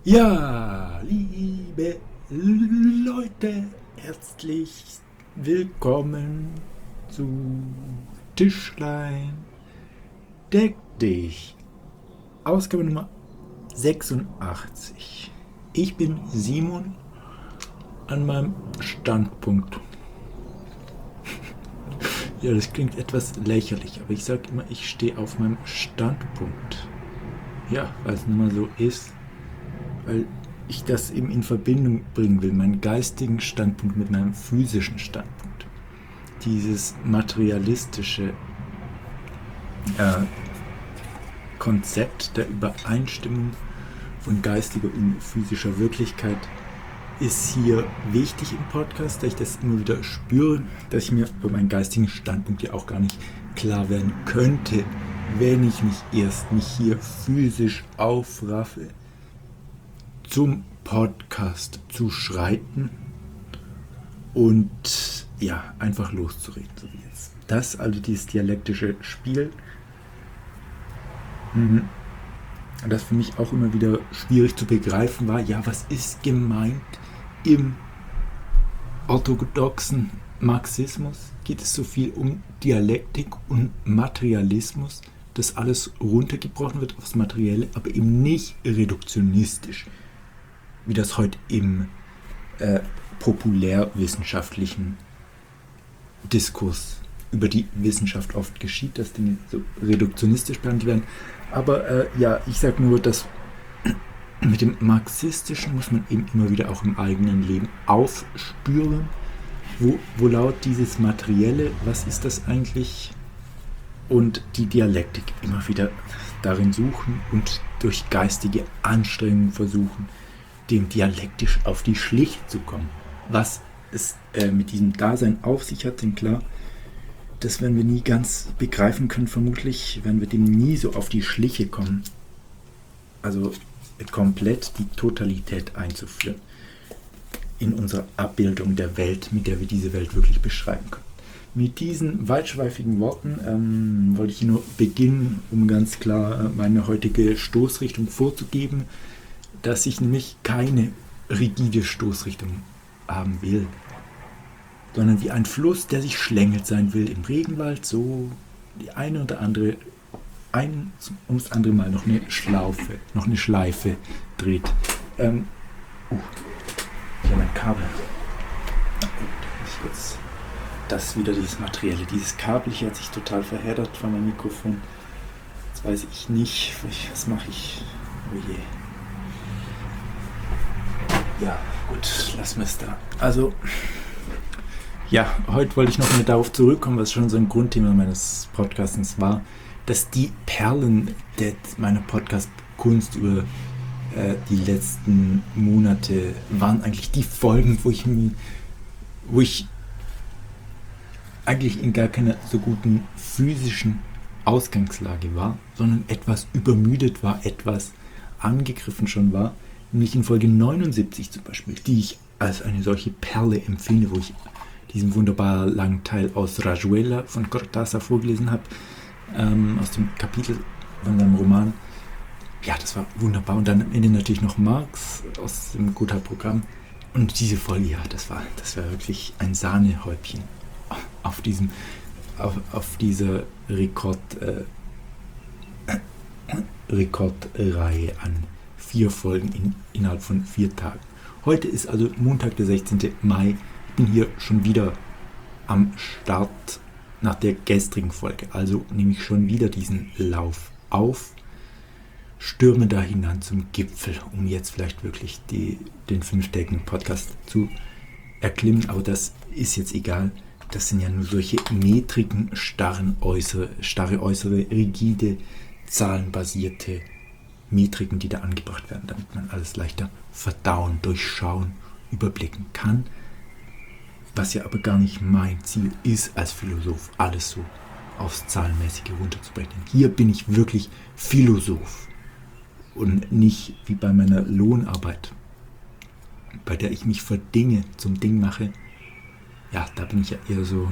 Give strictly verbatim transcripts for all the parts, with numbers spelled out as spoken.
Ja, liebe Leute, herzlich willkommen zu Tischlein Deck dich. Ausgabe Nummer sechsundachtzig. Ich bin Simon an meinem Standpunkt. Ja, das klingt etwas lächerlich, aber ich sage immer, ich stehe auf meinem Standpunkt. Ja, weil es nun mal so ist, weil ich das eben in Verbindung bringen will, meinen geistigen Standpunkt mit meinem physischen Standpunkt. Dieses materialistische äh, Konzept der Übereinstimmung von geistiger und physischer Wirklichkeit ist hier wichtig im Podcast, da ich das immer wieder spüre, dass ich mir über meinen geistigen Standpunkt ja auch gar nicht klar werden könnte, wenn ich nicht erst mich hier physisch aufraffe, zum Podcast zu schreiten und ja, einfach loszureden, so wie jetzt. Das, also dieses dialektische Spiel, das für mich auch immer wieder schwierig zu begreifen war, ja, was ist gemeint im orthodoxen Marxismus? Geht es so viel um Dialektik und Materialismus, dass alles runtergebrochen wird aufs Materielle, aber eben nicht reduktionistisch, wie das heute im äh, populärwissenschaftlichen Diskurs über die Wissenschaft oft geschieht, dass Dinge so reduktionistisch behandelt werden. Aber äh, ja, ich sage nur, dass mit dem Marxistischen muss man eben immer wieder auch im eigenen Leben aufspüren, wo, wo laut dieses Materielle, was ist das eigentlich? Und die Dialektik immer wieder darin suchen und durch geistige Anstrengungen versuchen, dem dialektisch auf die Schliche zu kommen. Was es äh, mit diesem Dasein auf sich hat, denn klar, das werden wir nie ganz begreifen können, vermutlich werden wir dem nie so auf die Schliche kommen. Also komplett die Totalität einzuführen in unserer Abbildung der Welt, mit der wir diese Welt wirklich beschreiben können. Mit diesen weitschweifigen Worten ähm, wollte ich nur beginnen, um ganz klar äh, meine heutige Stoßrichtung vorzugeben, dass ich nämlich keine rigide Stoßrichtung haben will, sondern wie ein Fluss, der sich schlängelt sein will im Regenwald, so die eine oder andere, ein ums andere Mal noch eine Schlaufe, noch eine Schleife dreht. Ähm, uh, ich habe mein Kabel. Na gut, ich jetzt das wieder, dieses Materielle, dieses Kabel hier hat sich total verheddert von meinem Mikrofon. Jetzt weiß ich nicht, was mache ich? Oh je. Ja, gut, lassen wir es da. Also, ja, heute wollte ich noch mal darauf zurückkommen, was schon so ein Grundthema meines Podcastens war, dass die Perlen der, meiner Podcast-Kunst über äh, die letzten Monate waren eigentlich die Folgen, wo ich, wo ich eigentlich in gar keiner so guten physischen Ausgangslage war, sondern etwas übermüdet war, etwas angegriffen schon war. Nämlich in Folge neunundsiebzig zum Beispiel, die ich als eine solche Perle empfinde, wo ich diesen wunderbar langen Teil aus Rayuela von Cortázar vorgelesen habe, ähm, aus dem Kapitel von seinem Roman. Ja, das war wunderbar. Und dann am Ende natürlich noch Marx aus dem Gotha-Programm. Und diese Folge, ja, das war, das war wirklich ein Sahnehäubchen auf diesem, auf, auf dieser Rekord, äh, Rekordreihe an vier Folgen in, innerhalb von vier Tagen. Heute ist also Montag, der sechzehnten Mai. Ich bin hier schon wieder am Start nach der gestrigen Folge. Also nehme ich schon wieder diesen Lauf auf, stürme da hinan zum Gipfel, um jetzt vielleicht wirklich die, den fünftägigen Podcast zu erklimmen. Aber das ist jetzt egal. Das sind ja nur solche metrigen, starren äußere, starre äußere, rigide, zahlenbasierte Metriken, die da angebracht werden, damit man alles leichter verdauen, durchschauen, überblicken kann. Was ja aber gar nicht mein Ziel ist als Philosoph, alles so aufs Zahlenmäßige runterzubrechen. Hier bin ich wirklich Philosoph und nicht wie bei meiner Lohnarbeit, bei der ich mich für Dinge zum Ding mache. Ja, da bin ich ja eher so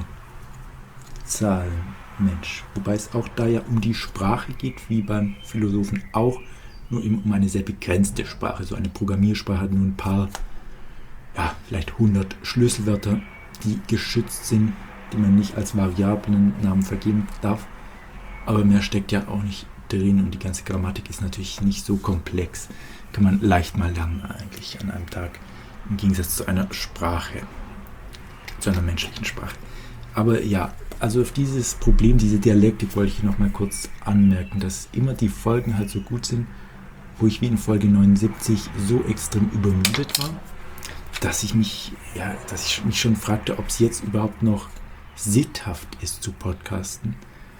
Zahlenmensch. Wobei es auch da ja um die Sprache geht, wie beim Philosophen auch, nur eben um eine sehr begrenzte Sprache. So eine Programmiersprache hat nur ein paar, ja, vielleicht hundert Schlüsselwörter, die geschützt sind, die man nicht als Variablen Namen vergeben darf. Aber mehr steckt ja auch nicht drin und die ganze Grammatik ist natürlich nicht so komplex. Kann man leicht mal lernen eigentlich an einem Tag, im Gegensatz zu einer Sprache, zu einer menschlichen Sprache. Aber ja, also auf dieses Problem, diese Dialektik wollte ich noch mal kurz anmerken, dass immer die Folgen halt so gut sind, wo ich wie in Folge neunundsiebzig so extrem übermüdet war, dass ich mich, ja, dass ich mich schon fragte, ob es jetzt überhaupt noch sitthaft ist zu podcasten.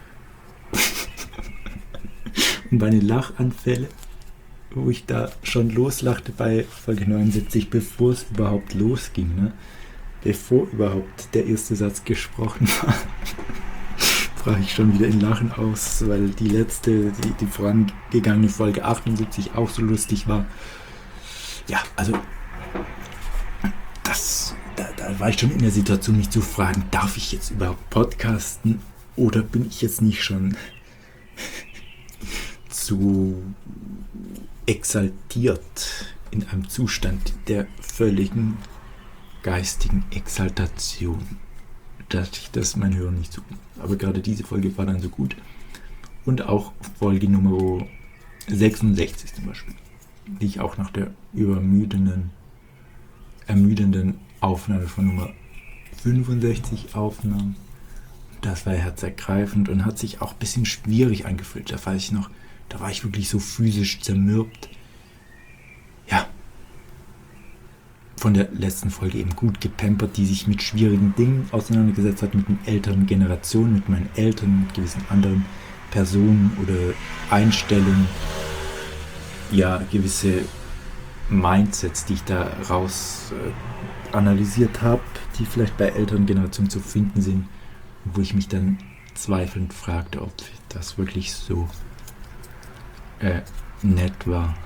Und meine Lachanfälle, wo ich da schon loslachte bei Folge neunundsiebzig, bevor es überhaupt losging, ne? Bevor überhaupt der erste Satz gesprochen war, brach ich schon wieder in Lachen aus, weil die letzte, die, die vorangegangene Folge achtundsiebzig auch so lustig war. Ja, also das, da, da war ich schon in der Situation, mich zu fragen, darf ich jetzt überhaupt podcasten oder bin ich jetzt nicht schon zu exaltiert in einem Zustand der völligen geistigen Exaltation, dass ich das mein Hören nicht so gut. Aber gerade diese Folge war dann so gut. Und auch Folge Nummer sechsundsechzig zum Beispiel, die ich auch nach der übermüdenden, ermüdenden Aufnahme von Nummer fünfundsechzig aufnahm. Das war herzergreifend und hat sich auch ein bisschen schwierig angefühlt. Da weiß ich noch, da war ich wirklich so physisch zermürbt. Ja, von der letzten Folge eben gut gepampert, die sich mit schwierigen Dingen auseinandergesetzt hat, mit den älteren Generationen, mit meinen Eltern, mit gewissen anderen Personen oder Einstellungen. Ja, gewisse Mindsets, die ich da raus äh, analysiert habe, die vielleicht bei älteren Generationen zu finden sind, wo ich mich dann zweifelnd fragte, ob das wirklich so äh, nett war,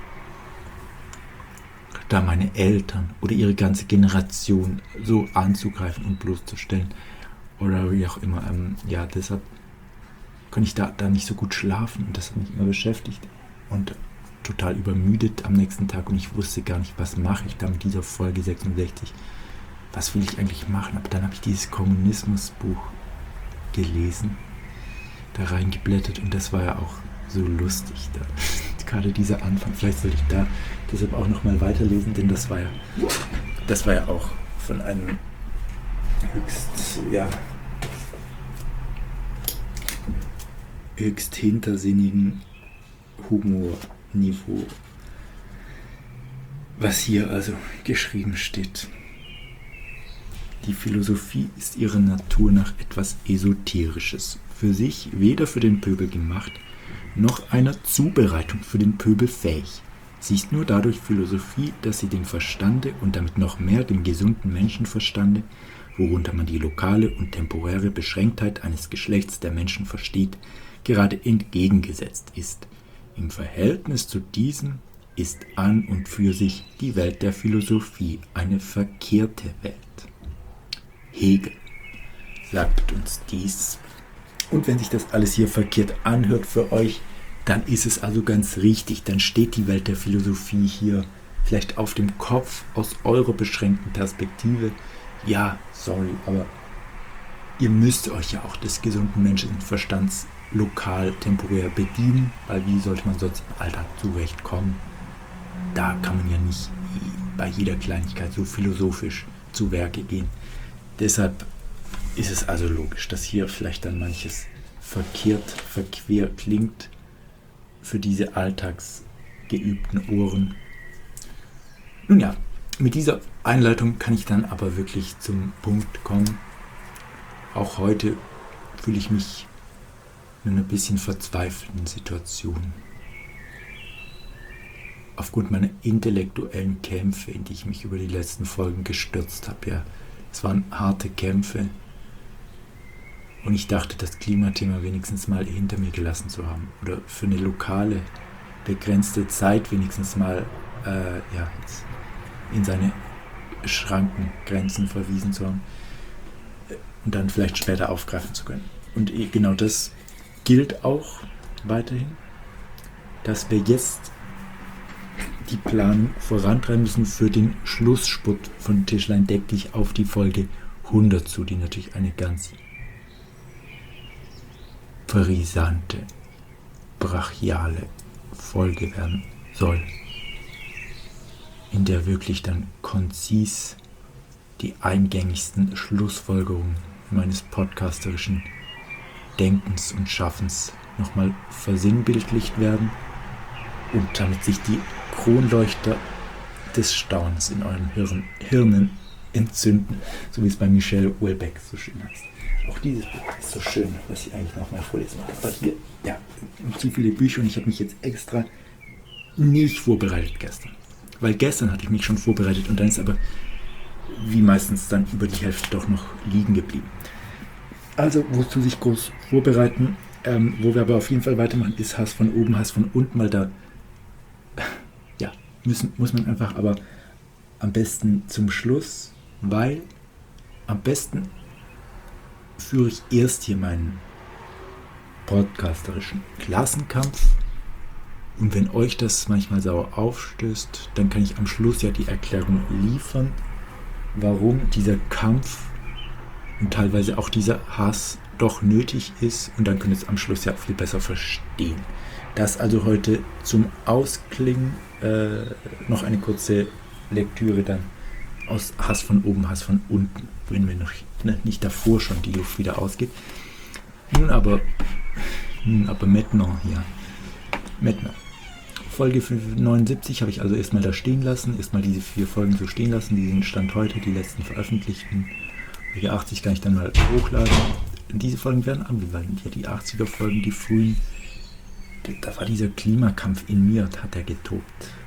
da meine Eltern oder ihre ganze Generation so anzugreifen und bloßzustellen oder wie auch immer. Ähm, ja, deshalb konnte ich da, da nicht so gut schlafen und das hat mich immer beschäftigt und total übermüdet am nächsten Tag und ich wusste gar nicht, was mache ich da mit dieser Folge sechsundsechzig. Was will ich eigentlich machen? Aber dann habe ich dieses Kommunismusbuch gelesen, da reingeblättert und das war ja auch so lustig. Da. Gerade dieser Anfang, vielleicht sollte ich da deshalb auch nochmal weiterlesen, denn das war ja, das war ja auch von einem höchst, ja, höchst hintersinnigen Humorniveau, was hier also geschrieben steht. Die Philosophie ist ihrer Natur nach etwas Esoterisches, für sich weder für den Pöbel gemacht, noch einer Zubereitung für den Pöbel fähig. Sie ist nur dadurch Philosophie, dass sie dem Verstande und damit noch mehr dem gesunden Menschenverstande, worunter man die lokale und temporäre Beschränktheit eines Geschlechts der Menschen versteht, gerade entgegengesetzt ist. Im Verhältnis zu diesem ist an und für sich die Welt der Philosophie eine verkehrte Welt. Hegel sagt uns dies. Und wenn sich das alles hier verkehrt anhört für euch, dann ist es also ganz richtig. Dann steht die Welt der Philosophie hier vielleicht auf dem Kopf aus eurer beschränkten Perspektive. Ja, sorry, aber ihr müsst euch ja auch des gesunden Menschenverstands lokal, temporär bedienen, weil wie sollte man sonst im Alltag zurechtkommen? Da kann man ja nicht bei jeder Kleinigkeit so philosophisch zu Werke gehen. Deshalb ist es also logisch, dass hier vielleicht dann manches verkehrt, verquer klingt für diese alltagsgeübten Ohren. Nun ja, mit dieser Einleitung kann ich dann aber wirklich zum Punkt kommen. Auch heute fühle ich mich in einer bisschen verzweifelten Situation. Aufgrund meiner intellektuellen Kämpfe, in die ich mich über die letzten Folgen gestürzt habe, ja, es waren harte Kämpfe und ich dachte, das Klimathema wenigstens mal hinter mir gelassen zu haben oder für eine lokale, begrenzte Zeit wenigstens mal äh, ja, in seine Schranken, Grenzen verwiesen zu haben und dann vielleicht später aufgreifen zu können. Und genau das gilt auch weiterhin, dass wir jetzt die Planung vorantreiben müssen für den Schlussspurt von Tischlein Deck dich auf die Folge hundert zu, die natürlich eine ganz brisante, brachiale Folge werden soll, in der wirklich dann konzis die eingängigsten Schlussfolgerungen meines podcasterischen Denkens und Schaffens nochmal versinnbildlicht werden und damit sich die Kronleuchter des Staunens in euren Hirn, Hirnen entzünden, so wie es bei Michel Houellebecq so schön heißt. Auch dieses Buch ist so schön, was ich eigentlich nochmal vorlesen wollte. Aber hier, ja, zu viele Bücher und ich habe mich jetzt extra nicht vorbereitet gestern. Weil gestern hatte ich mich schon vorbereitet und dann ist aber wie meistens dann über die Hälfte doch noch liegen geblieben. Also, wozu sich groß vorbereiten, ähm, wo wir aber auf jeden Fall weitermachen, ist Hass von oben, Hass von unten, weil da ja, müssen, muss man einfach aber am besten zum Schluss, weil am besten führe ich erst hier meinen podcasterischen Klassenkampf und wenn euch das manchmal sauer aufstößt, dann kann ich am Schluss ja die Erklärung liefern, warum dieser Kampf und teilweise auch dieser Hass doch nötig ist und dann könnt ihr es am Schluss ja viel besser verstehen. Das also heute zum Ausklingen äh, noch eine kurze Lektüre dann aus Hass von oben, Hass von unten, wenn mir noch ne, nicht davor schon die Luft wieder ausgeht. Nun aber, nun aber maintenant hier. Maintenant. Folge neunundsiebzig habe ich also erstmal da stehen lassen, erstmal diese vier Folgen so stehen lassen, die sind Stand heute, die letzten veröffentlichten. Folge achtzig kann ich dann mal hochladen. Diese Folgen werden ambivalent. Ja, die achtziger Folgen, die frühen, da war dieser Klimakampf in mir, da hat er getobt.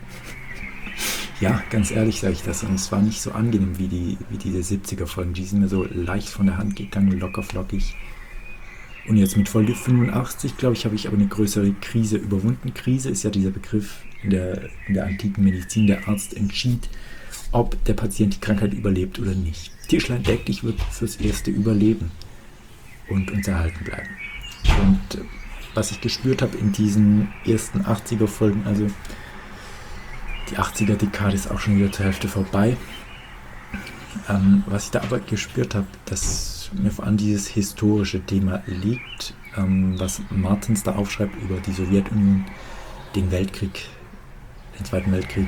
Ja, ganz ehrlich sage ich das. Und es war nicht so angenehm wie, die, wie diese siebziger Folgen. Die sind mir so leicht von der Hand gegangen, locker flockig. Und jetzt mit Folge fünfundachtzig, glaube ich, habe ich aber eine größere Krise überwunden. Krise ist ja dieser Begriff in der, in der antiken Medizin. Der Arzt entschied, ob der Patient die Krankheit überlebt oder nicht. Tischlein Deck dich wird fürs Erste überleben und uns erhalten bleiben. Und äh, was ich gespürt habe in diesen ersten achtziger Folgen, also die achtziger Dekade ist auch schon wieder zur Hälfte vorbei. Ähm, was ich da aber gespürt habe, dass mir vor allem dieses historische Thema liegt, ähm, was Martens da aufschreibt über die Sowjetunion, den Weltkrieg, den Zweiten Weltkrieg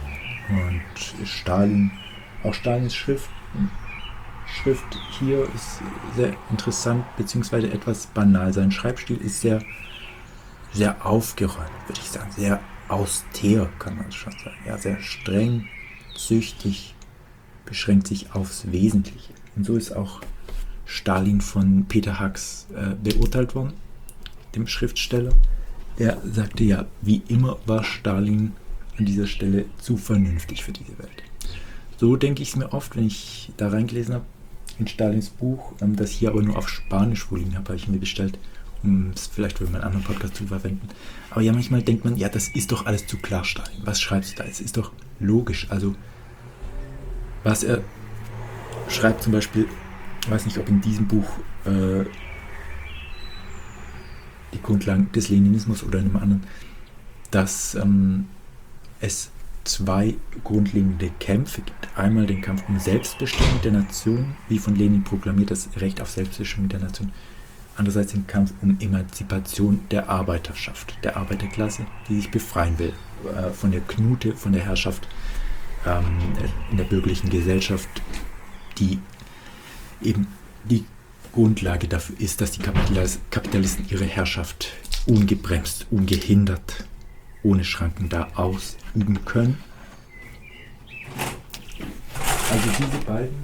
und Stalin. Auch Stalins Schrift, Schrift hier ist sehr interessant, beziehungsweise etwas banal. Sein Schreibstil ist sehr, sehr aufgeräumt, würde ich sagen, sehr austер, kann man schon sagen. Ja, sehr streng, züchtig, beschränkt sich aufs Wesentliche. Und so ist auch Stalin von Peter Hux äh, beurteilt worden, dem Schriftsteller. Er sagte ja, wie immer war Stalin an dieser Stelle zu vernünftig für diese Welt. So denke ich es mir oft, wenn ich da reingelesen habe in Stalins Buch, ähm, das hier aber nur auf Spanisch vorliegen habe, habe ich mir bestellt, um es vielleicht für meinen anderen Podcast zu verwenden. Aber ja, manchmal denkt man, ja, das ist doch alles zu klar, Stalin. Was schreibst du da? Es ist doch logisch. Also, was er schreibt zum Beispiel, ich weiß nicht, ob in diesem Buch äh, die Grundlagen des Leninismus oder in einem anderen, dass ähm, es zwei grundlegende Kämpfe gibt. Einmal den Kampf um Selbstbestimmung der Nation, wie von Lenin proklamiert, das Recht auf Selbstbestimmung der Nation. Andererseits den Kampf um Emanzipation der Arbeiterschaft, der Arbeiterklasse, die sich befreien will äh, von der Knute, von der Herrschaft ähm, in der bürgerlichen Gesellschaft, die eben die Grundlage dafür ist, dass die Kapitalis- Kapitalisten ihre Herrschaft ungebremst, ungehindert, ohne Schranken da ausüben können. Also diese beiden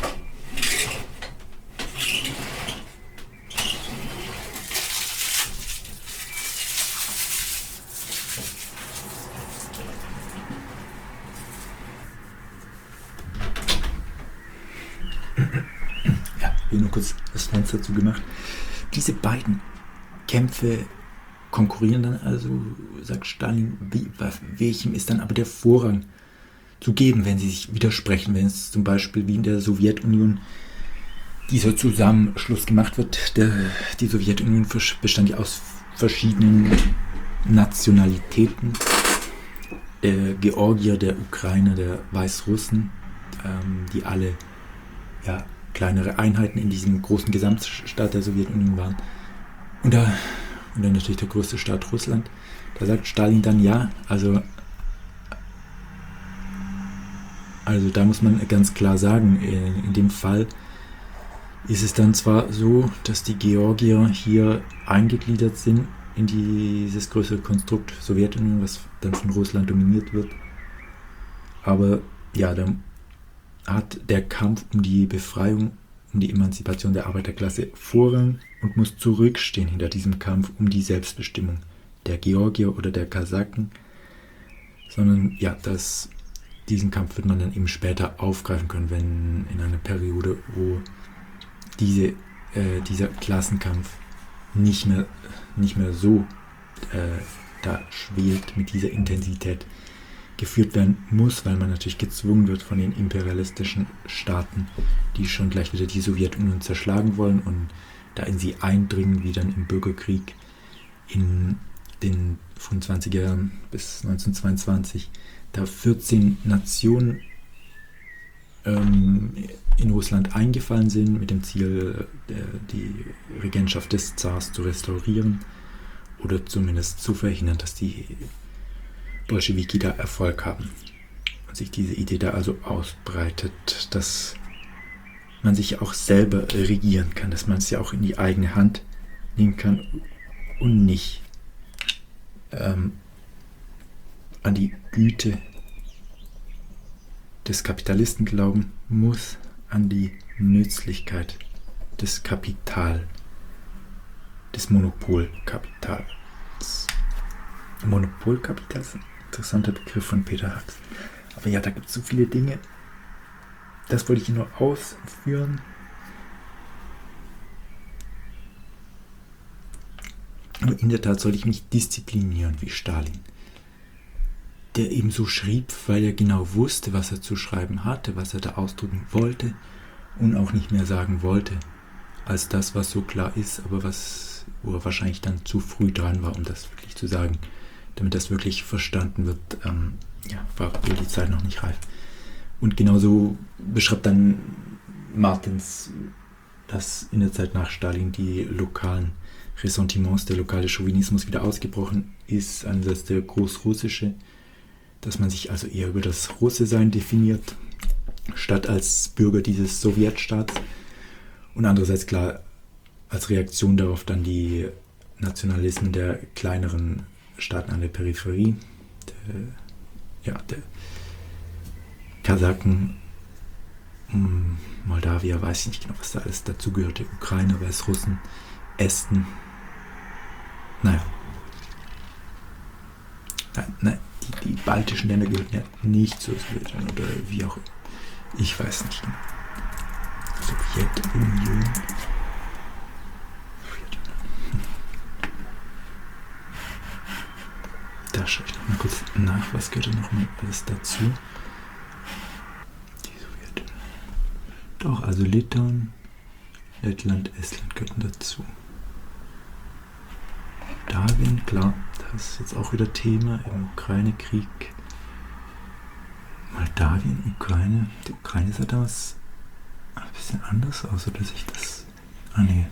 ja, hier nur kurz das Fenster zugemacht. Diese beiden Kämpfe konkurrieren dann also, sagt Stalin, wie, welchem ist dann aber der Vorrang zu geben, wenn sie sich widersprechen, wenn es zum Beispiel wie in der Sowjetunion dieser Zusammenschluss gemacht wird. Der, die Sowjetunion bestand ja aus verschiedenen Nationalitäten der Georgier, der Ukrainer, der Weißrussen, ähm, die alle ja, kleinere Einheiten in diesem großen Gesamtstaat der Sowjetunion waren. Und, da, und dann natürlich der größte Staat Russland. Da sagt Stalin dann ja, also, also da muss man ganz klar sagen, in dem Fall ist es dann zwar so, dass die Georgier hier eingegliedert sind in dieses größere Konstrukt Sowjetunion, was dann von Russland dominiert wird, aber ja, dann hat der Kampf um die Befreiung, um die Emanzipation der Arbeiterklasse Vorrang und muss zurückstehen hinter diesem Kampf um die Selbstbestimmung der Georgier oder der Kasaken, sondern ja, das, diesen Kampf wird man dann eben später aufgreifen können, wenn in einer Periode, wo diese, äh, dieser Klassenkampf nicht mehr, nicht mehr so äh, da schwelt, mit dieser Intensität geführt werden muss, weil man natürlich gezwungen wird von den imperialistischen Staaten, die schon gleich wieder die Sowjetunion zerschlagen wollen und da in sie eindringen, wie dann im Bürgerkrieg in den fünfundzwanziger Jahren bis neunzehnhundertzweiundzwanzig, da vierzehn Nationen ähm, in Russland eingefallen sind, mit dem Ziel, äh, die Regentschaft des Zars zu restaurieren oder zumindest zu verhindern, dass die Bolschewiki da Erfolg haben und sich diese Idee da also ausbreitet, dass man sich auch selber regieren kann, dass man es ja auch in die eigene Hand nehmen kann und nicht ähm, an die Güte des Kapitalisten glauben muss, an die Nützlichkeit des Kapital, des Monopolkapitals. Monopolkapital ist ein interessanter Begriff von Peter Hacks. Aber ja, da gibt es so viele Dinge. Das wollte ich hier nur ausführen. Aber in der Tat sollte ich mich disziplinieren wie Stalin, der eben so schrieb, weil er genau wusste, was er zu schreiben hatte, was er da ausdrücken wollte und auch nicht mehr sagen wollte, als das, was so klar ist, aber was, wo er wahrscheinlich dann zu früh dran war, um das wirklich zu sagen. Damit das wirklich verstanden wird, ähm, ja, war wohl die Zeit noch nicht reif. Und genauso beschreibt dann Martens, dass in der Zeit nach Stalin die lokalen Ressentiments, der lokale Chauvinismus wieder ausgebrochen ist, einerseits der großrussische, dass man sich also eher über das Russe-Sein definiert, statt als Bürger dieses Sowjetstaats. Und andererseits klar als Reaktion darauf dann die Nationalismen der kleineren Staaten an der Peripherie, der, ja, der Kasaken, Moldawier, weiß ich nicht genau, was da alles dazugehört, Ukrainer, Weißrussen, Esten, naja. Nein, nein, die, die baltischen Länder gehörten ja nicht zur Sowjetunion oder wie auch immer. Ich weiß nicht genau. Sowjetunion. Da schaue ich noch mal kurz nach, was gehört da noch mal alles dazu? Die Sowjetunion. Doch, also Litauen, Lettland, Estland gehörten dazu. Moldawien, klar, das ist jetzt auch wieder Thema im Ukraine-Krieg. Moldawien, Ukraine. Die Ukraine sah damals ein bisschen anders aus, oder sich das. Ah, nee.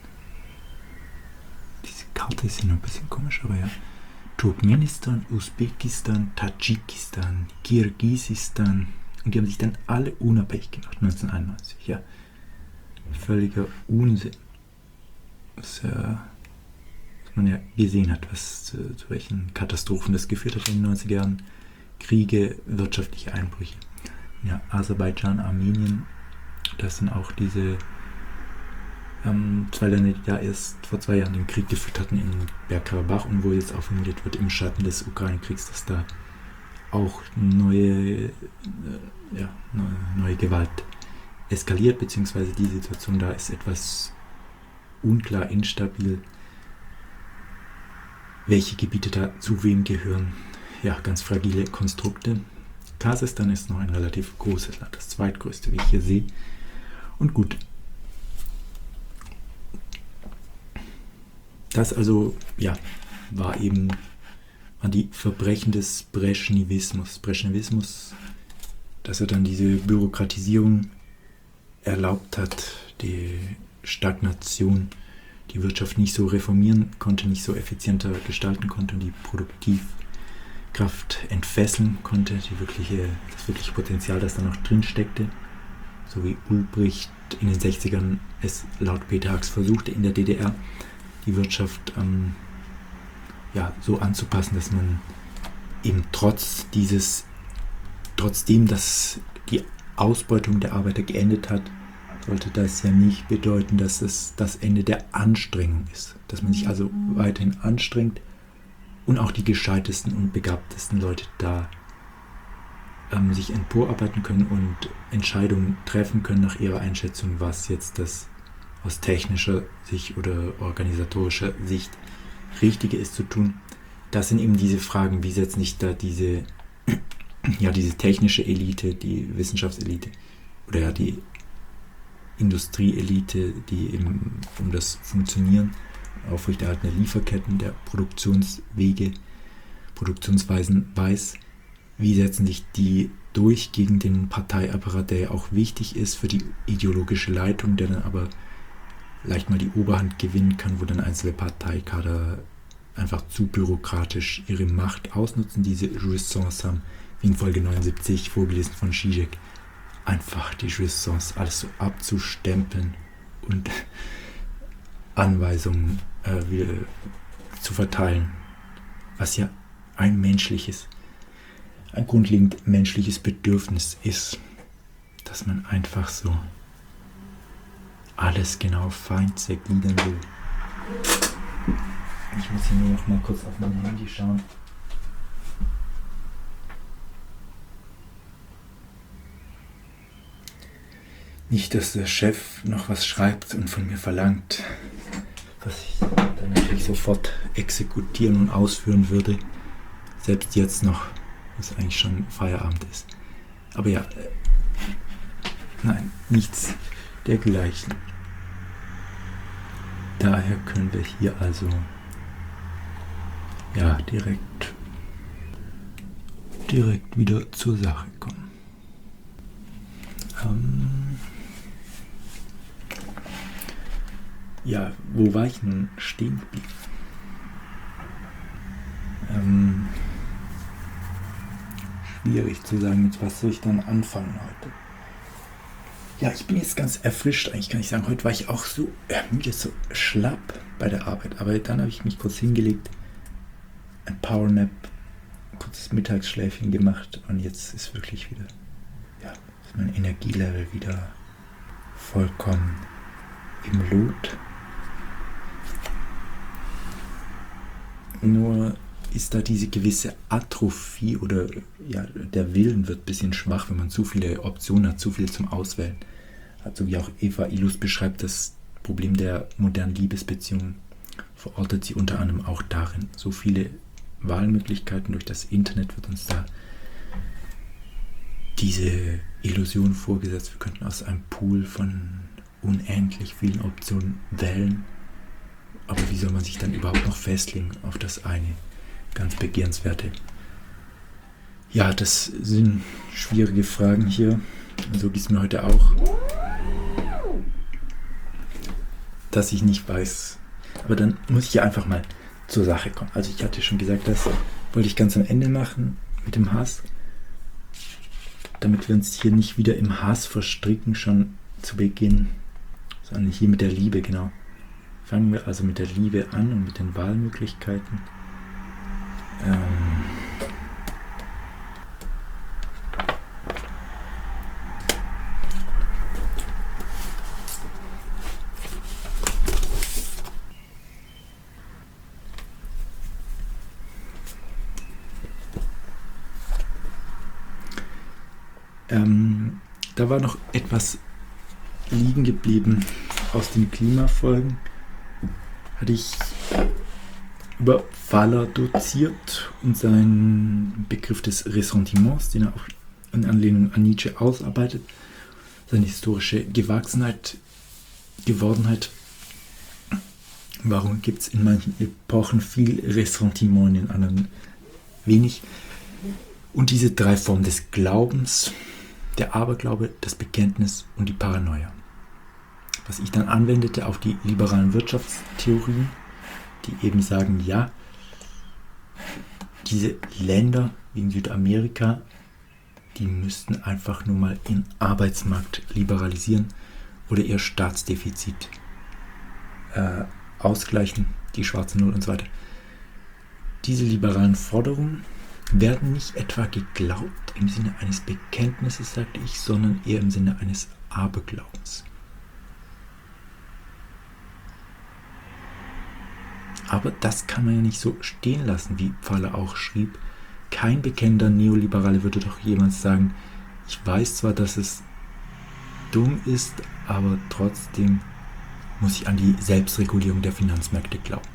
Diese Karte ist ja noch ein bisschen komisch, aber ja. Turkmenistan, Usbekistan, Tadschikistan, Kirgisistan. Und die haben sich dann alle unabhängig gemacht, neunzehnhunderteinundneunzig. Ja. Völliger Unsinn. Das ist ja, was man ja gesehen hat, was zu, zu welchen Katastrophen das geführt hat in den neunziger Jahren. Kriege, wirtschaftliche Einbrüche. Ja, Aserbaidschan, Armenien, das sind auch diese ähm, zwei Länder, die da erst vor zwei Jahren den Krieg geführt hatten in Bergkarabach und wo jetzt auch formuliert wird im Schatten des Ukraine-Kriegs, dass da auch neue, äh, ja, neue, neue Gewalt eskaliert, beziehungsweise die Situation da ist etwas unklar, instabil, welche Gebiete da zu wem gehören. Ja, ganz fragile Konstrukte. Kasachstan ist noch ein relativ großes Land, das zweitgrößte, wie ich hier sehe. Und gut. Das also, ja, war eben an die Verbrechen des Brezhnevismus. Brezhnevismus, dass er dann diese Bürokratisierung erlaubt hat, die Stagnation, die Wirtschaft nicht so reformieren konnte, nicht so effizienter gestalten konnte und die Produktivkraft entfesseln konnte, die wirkliche, das wirkliche Potenzial, das da noch drin steckte. So wie Ulbricht in den sechzigern es laut Peter Hacks versuchte, in der D D R die Wirtschaft ähm, ja, so anzupassen, dass man eben trotz dieses, trotzdem, dass die Ausbeutung der Arbeiter geendet hat, sollte das ja nicht bedeuten, dass es das Ende der Anstrengung ist. Dass man sich also weiterhin anstrengt und auch die gescheitesten und begabtesten Leute da ähm, sich emporarbeiten können und Entscheidungen treffen können nach ihrer Einschätzung, was jetzt das aus technischer Sicht oder organisatorischer Sicht Richtige ist zu tun. Das sind eben diese Fragen, wie setzt sich da diese, ja, diese technische Elite, die Wissenschaftselite oder ja die Industrieelite, die eben um das Funktionieren aufrechterhaltene Lieferketten der Produktionswege, Produktionsweisen weiß, wie setzen sich die durch gegen den Parteiapparat, der ja auch wichtig ist für die ideologische Leitung, der dann aber leicht mal die Oberhand gewinnen kann, wo dann einzelne Parteikader einfach zu bürokratisch ihre Macht ausnutzen, diese Jouissance haben, wie in Folge neunundsiebzig vorgelesen von Zizek, einfach die Jouissance, alles so abzustempeln und Anweisungen äh, wieder zu verteilen, was ja ein menschliches, ein grundlegend menschliches Bedürfnis ist, dass man einfach so alles genau fein zergliedern will. Ich muss hier nur noch mal kurz auf mein Handy schauen. Nicht, dass der Chef noch was schreibt und von mir verlangt, was ich dann natürlich sofort exekutieren und ausführen würde. Selbst jetzt noch, was eigentlich schon Feierabend ist. Aber ja, äh, nein, nichts dergleichen. Daher können wir hier also ja direkt direkt wieder zur Sache kommen. Ähm, ja, wo war ich nun stehen geblieben? Ähm, schwierig zu sagen, mit was soll ich dann anfangen heute. Ja, ich bin jetzt ganz erfrischt, eigentlich kann ich sagen, heute war ich auch so müde, so schlapp bei der Arbeit, aber dann habe ich mich kurz hingelegt, ein Powernap, kurzes Mittagsschläfchen gemacht und jetzt ist wirklich wieder, ja, ist mein Energielevel wieder vollkommen im Lot. Nur ist da diese gewisse Atrophie oder ja, der Willen wird ein bisschen schwach, wenn man zu viele Optionen hat, zu viel zum Auswählen. Also wie auch Eva Illouz beschreibt, das Problem der modernen Liebesbeziehungen verortet sie unter anderem auch darin. So viele Wahlmöglichkeiten durch das Internet wird uns da diese Illusion vorgesetzt, wir könnten aus einem Pool von unendlich vielen Optionen wählen. Aber wie soll man sich dann überhaupt noch festlegen auf das eine ganz begehrenswerte? Ja, das sind schwierige Fragen hier. So geht es mir heute auch. Dass ich nicht weiß. Aber dann muss ich ja einfach mal zur Sache kommen. Also ich hatte schon gesagt, das wollte ich ganz am Ende machen mit dem Hass. Damit wir uns hier nicht wieder im Hass verstricken, schon zu Beginn. Sondern hier mit der Liebe, genau. Fangen wir also mit der Liebe an und mit den Wahlmöglichkeiten. Ähm ähm, da war noch etwas liegen geblieben aus den Klimafolgen. Hatte ich über Fahler doziert und seinen Begriff des Ressentiments, den er auch in Anlehnung an Nietzsche ausarbeitet, seine historische Gewachsenheit, Gewordenheit. Warum gibt es in manchen Epochen viel Ressentiment, in den anderen wenig. Und diese drei Formen des Glaubens, der Aberglaube, das Bekenntnis und die Paranoia. Was ich dann anwendete auf die liberalen Wirtschaftstheorien, die eben sagen, ja, diese Länder wie in Südamerika, die müssten einfach nur mal ihren Arbeitsmarkt liberalisieren oder ihr Staatsdefizit äh, ausgleichen, die schwarze Null und so weiter. Diese liberalen Forderungen werden nicht etwa geglaubt im Sinne eines Bekenntnisses, sagte ich, sondern eher im Sinne eines Aberglaubens. Aber das kann man ja nicht so stehen lassen, wie Pfaller auch schrieb. Kein bekennender Neoliberale würde doch jemals sagen, ich weiß zwar, dass es dumm ist, aber trotzdem muss ich an die Selbstregulierung der Finanzmärkte glauben.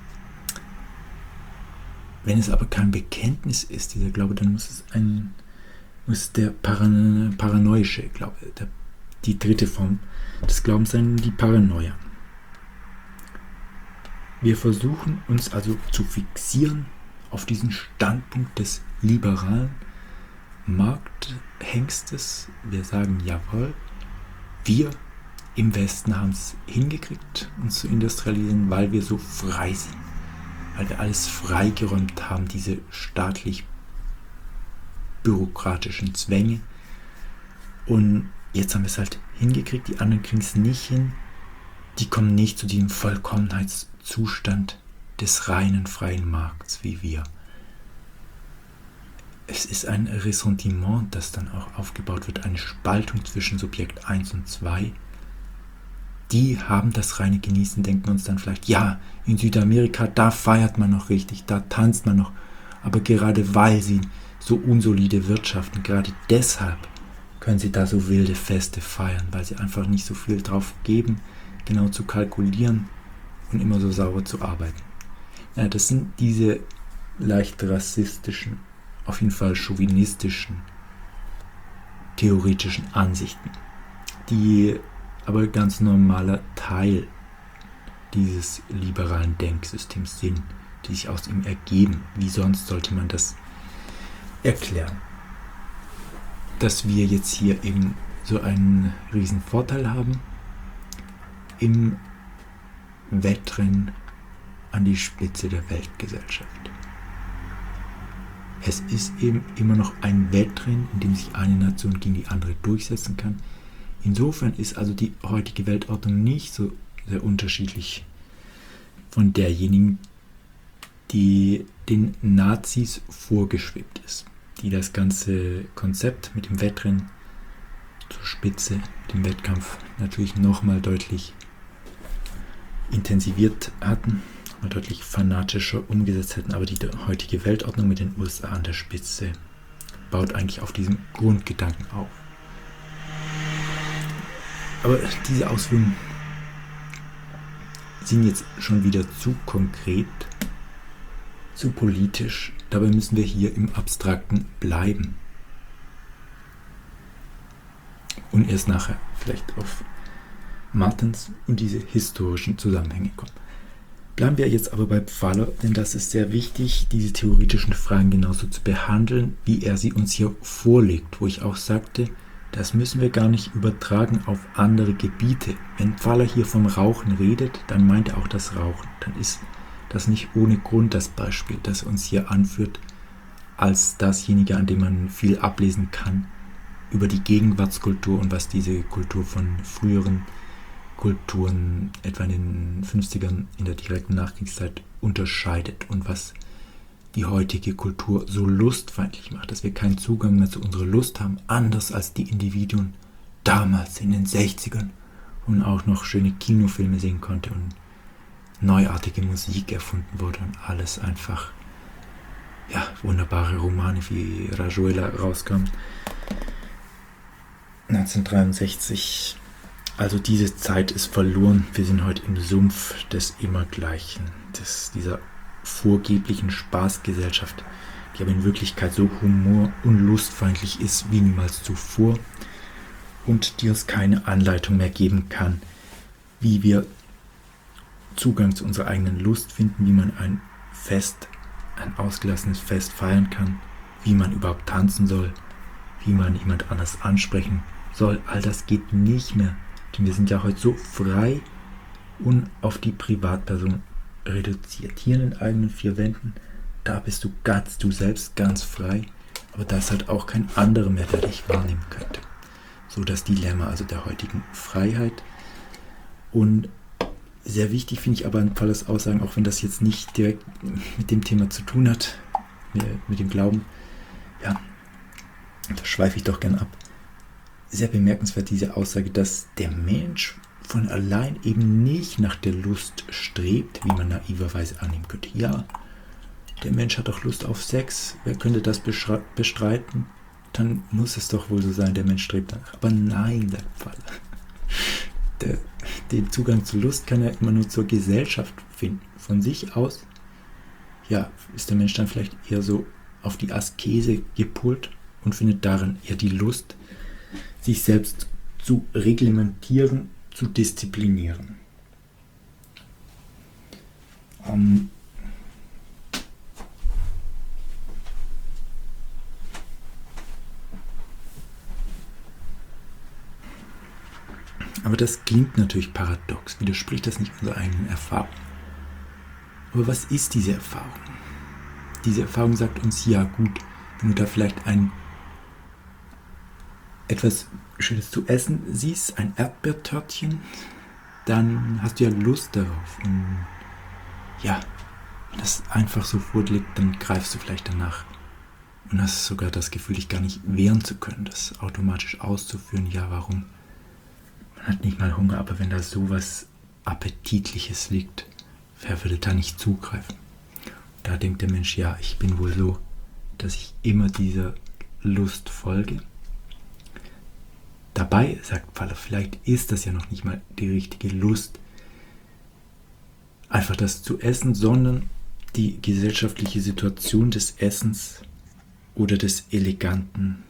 Wenn es aber kein Bekenntnis ist, dieser Glaube, dann muss es ein, muss der Paran- paranoische Glaube, der, die dritte Form des Glaubens sein, die Paranoia. Wir versuchen uns also zu fixieren auf diesen Standpunkt des liberalen Markthengstes. Wir sagen, jawohl, wir im Westen haben es hingekriegt, uns zu industrialisieren, weil wir so frei sind. Weil wir alles freigeräumt haben, diese staatlich-bürokratischen Zwänge. Und jetzt haben wir es halt hingekriegt, die anderen kriegen es nicht hin. Die kommen nicht zu diesem Vollkommenheitszustand des reinen freien Markts wie wir. Es ist ein Ressentiment, das dann auch aufgebaut wird, eine Spaltung zwischen Subjekt eins und zwei. Die haben das reine Genießen, denken uns dann vielleicht, ja, in Südamerika, da feiert man noch richtig, da tanzt man noch. Aber gerade weil sie so unsolide wirtschaften, gerade deshalb können sie da so wilde Feste feiern, weil sie einfach nicht so viel drauf geben, genau zu kalkulieren und immer so sauber zu arbeiten. Ja, das sind diese leicht rassistischen, auf jeden Fall chauvinistischen, theoretischen Ansichten, die aber ganz normaler Teil dieses liberalen Denksystems sind, die sich aus ihm ergeben. Wie sonst sollte man das erklären? Dass wir jetzt hier eben so einen riesen Vorteil haben im Wettrennen an die Spitze der Weltgesellschaft. Es ist eben immer noch ein Wettrennen, in dem sich eine Nation gegen die andere durchsetzen kann. Insofern ist also die heutige Weltordnung nicht so sehr unterschiedlich von derjenigen, die den Nazis vorgeschwebt ist, die das ganze Konzept mit dem Wettrennen zur Spitze, dem Wettkampf natürlich nochmal deutlich intensiviert hatten, nochmal deutlich fanatischer umgesetzt hätten, aber die heutige Weltordnung mit den U S A an der Spitze baut eigentlich auf diesem Grundgedanken auf. Aber diese Ausführungen sind jetzt schon wieder zu konkret, zu politisch. Dabei müssen wir hier im Abstrakten bleiben. Und erst nachher vielleicht auf Martens und diese historischen Zusammenhänge kommen. Bleiben wir jetzt aber bei Pfaller, denn das ist sehr wichtig, diese theoretischen Fragen genauso zu behandeln, wie er sie uns hier vorlegt, wo ich auch sagte, das müssen wir gar nicht übertragen auf andere Gebiete. Wenn Pfaller hier vom Rauchen redet, dann meint er auch das Rauchen. Dann ist das nicht ohne Grund das Beispiel, das uns hier anführt, als dasjenige, an dem man viel ablesen kann über die Gegenwartskultur und was diese Kultur von früheren Kulturen, etwa in den fünfzigern in der direkten Nachkriegszeit, unterscheidet und was die heutige Kultur so lustfeindlich macht, dass wir keinen Zugang mehr zu unserer Lust haben, anders als die Individuen damals in den sechzigern, wo man auch noch schöne Kinofilme sehen konnte und neuartige Musik erfunden wurde und alles einfach, ja, wunderbare Romane wie Rayuela rauskamen. neunzehnhundertdreiundsechzig. Also diese Zeit ist verloren. Wir sind heute im Sumpf des Immergleichen, des, dieser vorgeblichen Spaßgesellschaft, die aber in Wirklichkeit so humor- und lustfeindlich ist wie niemals zuvor und die uns keine Anleitung mehr geben kann, wie wir Zugang zu unserer eigenen Lust finden, wie man ein Fest, ein ausgelassenes Fest feiern kann, wie man überhaupt tanzen soll, wie man jemand anders ansprechen soll. All das geht nicht mehr, denn wir sind ja heute so frei und auf die Privatperson reduziert. Hier in den eigenen vier Wänden, da bist du ganz du selbst, ganz frei, aber da ist halt auch kein anderer mehr, der dich wahrnehmen könnte. So das Dilemma also der heutigen Freiheit. Und sehr wichtig finde ich aber an Fallers Aussagen, auch wenn das jetzt nicht direkt mit dem Thema zu tun hat, mit dem Glauben, ja, da schweife ich doch gern ab. Sehr bemerkenswert diese Aussage, dass der Mensch von allein eben nicht nach der Lust strebt, wie man naiverweise annehmen könnte. Ja, der Mensch hat doch Lust auf Sex, wer könnte das bestreiten? Dann muss es doch wohl so sein, der Mensch strebt danach. Aber nein, der Fall. Der, den Zugang zur Lust kann er immer nur zur Gesellschaft finden. Von sich aus, ja, ist der Mensch dann vielleicht eher so auf die Askese gepolt und findet darin eher die Lust, sich selbst zu reglementieren, zu disziplinieren. Ähm, Aber das klingt natürlich paradox, widerspricht das nicht unserer eigenen Erfahrung. Aber was ist diese Erfahrung? Diese Erfahrung sagt uns, ja gut, wenn du da vielleicht ein etwas Schönes zu essen siehst, ein Erdbeertörtchen, dann hast du ja Lust darauf. Und ja, wenn das einfach so vorliegt, dann greifst du vielleicht danach. Und hast sogar das Gefühl, dich gar nicht wehren zu können, das automatisch auszuführen. Ja, warum? Man hat nicht mal Hunger, aber wenn da sowas Appetitliches liegt, wer würde da nicht zugreifen? Da denkt der Mensch, ja, ich bin wohl so, dass ich immer dieser Lust folge. Dabei, sagt Faller, vielleicht ist das ja noch nicht mal die richtige Lust, einfach das zu essen, sondern die gesellschaftliche Situation des Essens oder des eleganten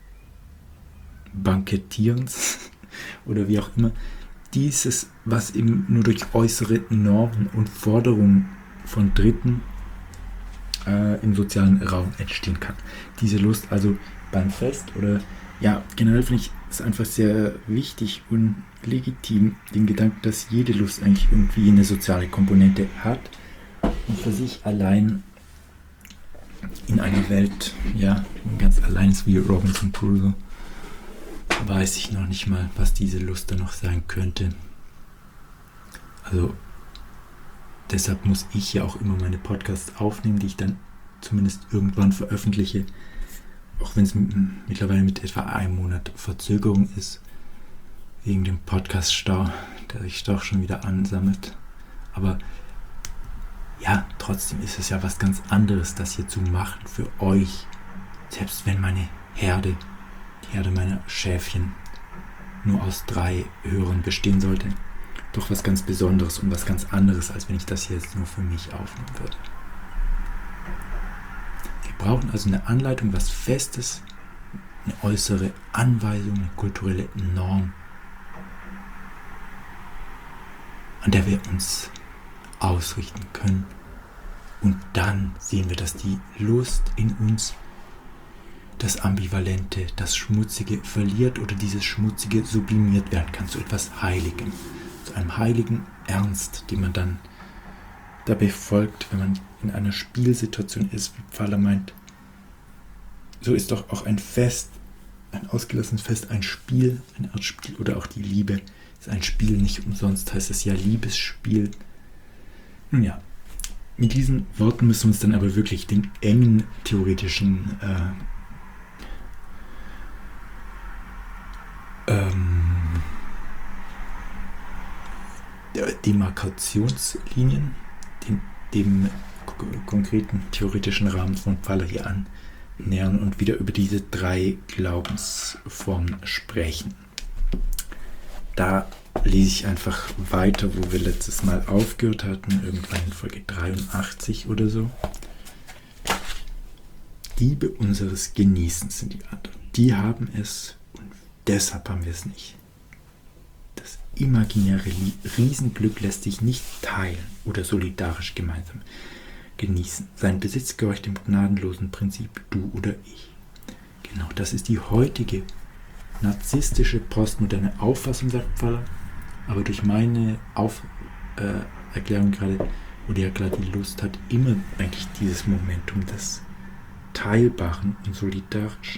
Bankettierens oder wie auch immer, dieses, was eben nur durch äußere Normen und Forderungen von Dritten äh, im sozialen Raum entstehen kann. Diese Lust also beim Fest oder ja, generell finde ich es einfach sehr wichtig und legitim, den Gedanken, dass jede Lust eigentlich irgendwie eine soziale Komponente hat und für sich allein in einer Welt, ja, ganz allein ist wie Robinson Crusoe, weiß ich noch nicht mal, was diese Lust da noch sein könnte. Also deshalb muss ich ja auch immer meine Podcasts aufnehmen, die ich dann zumindest irgendwann veröffentliche, auch wenn es m- mittlerweile mit etwa einem Monat Verzögerung ist, wegen dem Podcast-Stau, der sich doch schon wieder ansammelt. Aber ja, trotzdem ist es ja was ganz anderes, das hier zu machen für euch, selbst wenn meine Herde, die Herde meiner Schäfchen, nur aus drei Hörern bestehen sollte. Doch was ganz Besonderes und was ganz anderes, als wenn ich das hier jetzt nur für mich aufnehmen würde. Wir brauchen also eine Anleitung, was Festes, eine äußere Anweisung, eine kulturelle Norm, an der wir uns ausrichten können. Und dann sehen wir, dass die Lust in uns das Ambivalente, das Schmutzige verliert oder dieses Schmutzige sublimiert werden kann zu etwas Heiligem, zu einem heiligen Ernst, den man dann dabei folgt, wenn man in einer Spielsituation ist, wie Pfaller meint. So ist doch auch ein Fest, ein ausgelassenes Fest, ein Spiel, eine Art Spiel oder auch die Liebe ist ein Spiel, nicht umsonst heißt es ja Liebesspiel. Nun ja, mit diesen Worten müssen wir uns dann aber wirklich den engen theoretischen äh, ähm, Demarkationslinien, dem, dem k- konkreten theoretischen Rahmen von Pfaller hier annähern und wieder über diese drei Glaubensformen sprechen. Da lese ich einfach weiter, wo wir letztes Mal aufgehört hatten, irgendwann in Folge dreiundachtzig oder so. Diebe unseres Genießens sind die anderen. Die haben es und deshalb haben wir es nicht. Das imaginäre Riesenglück lässt sich nicht teilen oder solidarisch gemeinsam. genießen. Sein Besitz gehorcht dem gnadenlosen Prinzip du oder ich. Genau, das ist die heutige narzisstische postmoderne Auffassung, sagt Pfaller. Aber durch meine Auf, äh, Erklärung gerade, wo der gerade die Lust hat, immer eigentlich dieses Momentum des Teilbaren und Solidarischen.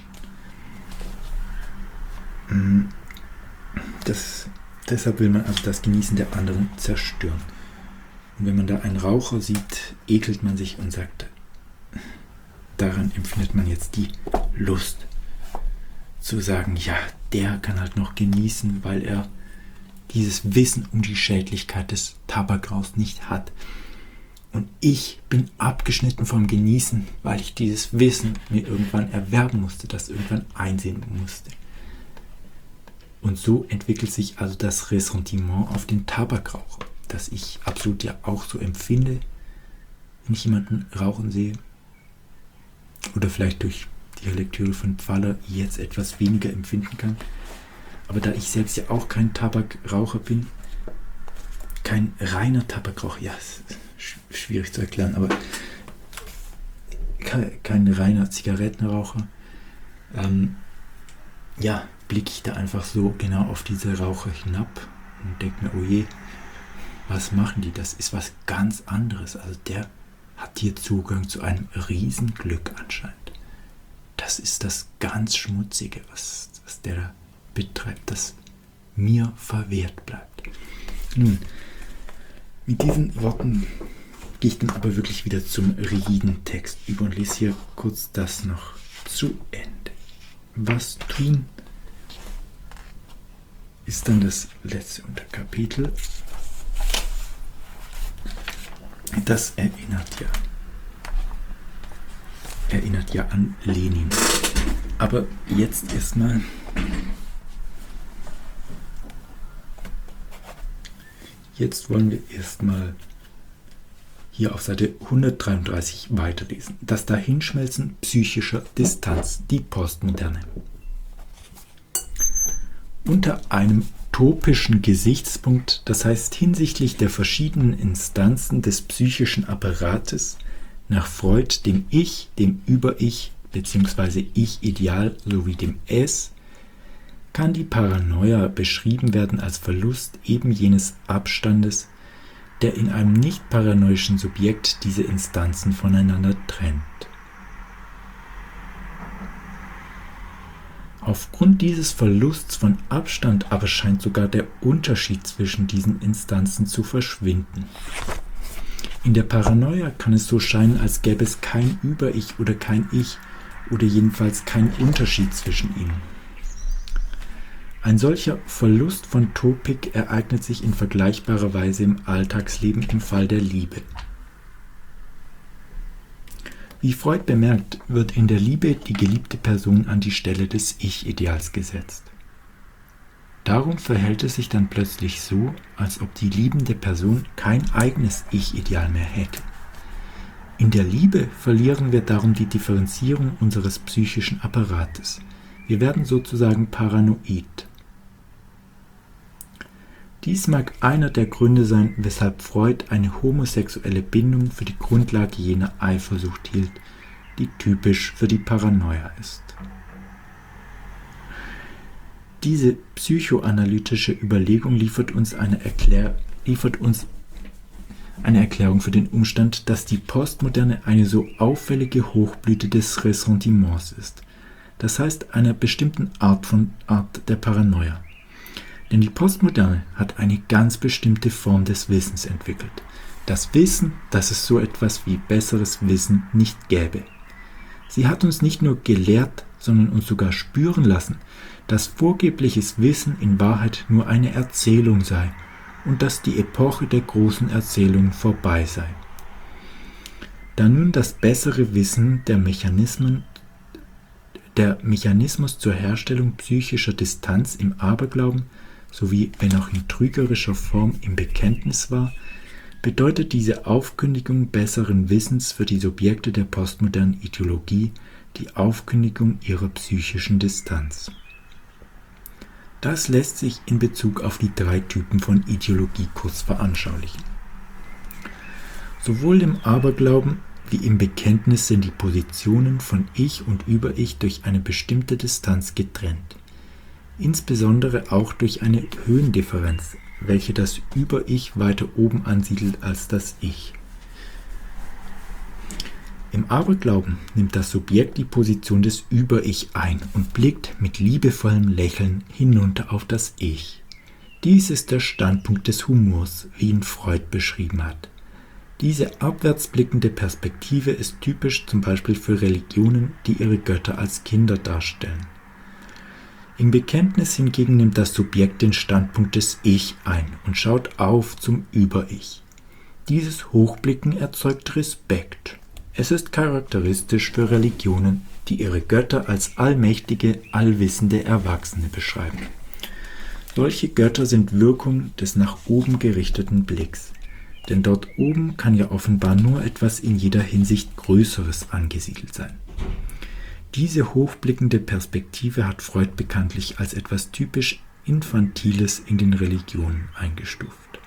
Das, deshalb will man also das Genießen der anderen zerstören. Und wenn man da einen Raucher sieht, ekelt man sich und sagt, daran empfindet man jetzt die Lust zu sagen, ja, der kann halt noch genießen, weil er dieses Wissen um die Schädlichkeit des Tabakrauchs nicht hat. Und ich bin abgeschnitten vom Genießen, weil ich dieses Wissen mir irgendwann erwerben musste, das irgendwann einsehen musste. Und so entwickelt sich also das Ressentiment auf den Tabakraucher, das ich absolut ja auch so empfinde, wenn ich jemanden rauchen sehe. Oder vielleicht durch die Lektüre von Pfaller jetzt etwas weniger empfinden kann. Aber da ich selbst ja auch kein Tabakraucher bin, kein reiner Tabakraucher, ja, es ist schwierig zu erklären, aber kein, kein reiner Zigarettenraucher, ähm, ja, blicke ich da einfach so genau auf diese Raucher hinab und denke mir, oh je, was machen die? Das ist was ganz anderes. Also der hat hier Zugang zu einem Riesenglück anscheinend. Das ist das ganz Schmutzige, was, was der da betreibt, das mir verwehrt bleibt. Nun, mit diesen Worten gehe ich dann aber wirklich wieder zum rigiden Text über und lese hier kurz das noch zu Ende. Was tun ist dann das letzte Unterkapitel. Das erinnert ja erinnert ja an Lenin. Aber jetzt erstmal Jetzt wollen wir erstmal hier auf Seite hundertdreiunddreißig weiterlesen. Das Dahinschmelzen psychischer Distanz, die Postmoderne. Unter einem topischen Gesichtspunkt, das heißt hinsichtlich der verschiedenen Instanzen des psychischen Apparates, nach Freud dem Ich, dem Über-Ich bzw. Ich-Ideal sowie dem Es, kann die Paranoia beschrieben werden als Verlust eben jenes Abstandes, der in einem nicht paranoischen Subjekt diese Instanzen voneinander trennt. Aufgrund dieses Verlusts von Abstand aber scheint sogar der Unterschied zwischen diesen Instanzen zu verschwinden. In der Paranoia kann es so scheinen, als gäbe es kein Über-Ich oder kein Ich oder jedenfalls keinen Unterschied zwischen ihnen. Ein solcher Verlust von Topik ereignet sich in vergleichbarer Weise im Alltagsleben im Fall der Liebe. Wie Freud bemerkt, wird in der Liebe die geliebte Person an die Stelle des Ich-Ideals gesetzt. Darum verhält es sich dann plötzlich so, als ob die liebende Person kein eigenes Ich-Ideal mehr hätte. In der Liebe verlieren wir darum die Differenzierung unseres psychischen Apparates. Wir werden sozusagen paranoid. Dies mag einer der Gründe sein, weshalb Freud eine homosexuelle Bindung für die Grundlage jener Eifersucht hielt, die typisch für die Paranoia ist. Diese psychoanalytische Überlegung liefert uns eine, Erklär- liefert uns eine Erklärung für den Umstand, dass die Postmoderne eine so auffällige Hochblüte des Ressentiments ist, das heißt einer bestimmten Art von Art der Paranoia. Denn die Postmoderne hat eine ganz bestimmte Form des Wissens entwickelt. Das Wissen, dass es so etwas wie besseres Wissen nicht gäbe. Sie hat uns nicht nur gelehrt, sondern uns sogar spüren lassen, dass vorgebliches Wissen in Wahrheit nur eine Erzählung sei und dass die Epoche der großen Erzählungen vorbei sei. Da nun das bessere Wissen der Mechanismen der Mechanismus zur Herstellung psychischer Distanz im Aberglauben sowie, wenn auch in trügerischer Form, im Bekenntnis war, bedeutet diese Aufkündigung besseren Wissens für die Subjekte der postmodernen Ideologie die Aufkündigung ihrer psychischen Distanz. Das lässt sich in Bezug auf die drei Typen von Ideologie kurz veranschaulichen. Sowohl dem Aberglauben wie im Bekenntnis sind die Positionen von Ich und Über-Ich durch eine bestimmte Distanz getrennt. Insbesondere auch durch eine Höhendifferenz, welche das Über-Ich weiter oben ansiedelt als das Ich. Im Aberglauben nimmt das Subjekt die Position des Über-Ich ein und blickt mit liebevollem Lächeln hinunter auf das Ich. Dies ist der Standpunkt des Humors, wie ihn Freud beschrieben hat. Diese abwärtsblickende Perspektive ist typisch zum Beispiel für Religionen, die ihre Götter als Kinder darstellen. Im Bekenntnis hingegen nimmt das Subjekt den Standpunkt des Ich ein und schaut auf zum Über-Ich. Dieses Hochblicken erzeugt Respekt. Es ist charakteristisch für Religionen, die ihre Götter als allmächtige, allwissende Erwachsene beschreiben. Solche Götter sind Wirkung des nach oben gerichteten Blicks. Denn dort oben kann ja offenbar nur etwas in jeder Hinsicht Größeres angesiedelt sein. Diese hochblickende Perspektive hat Freud bekanntlich als etwas typisch Infantiles in den Religionen eingestuft.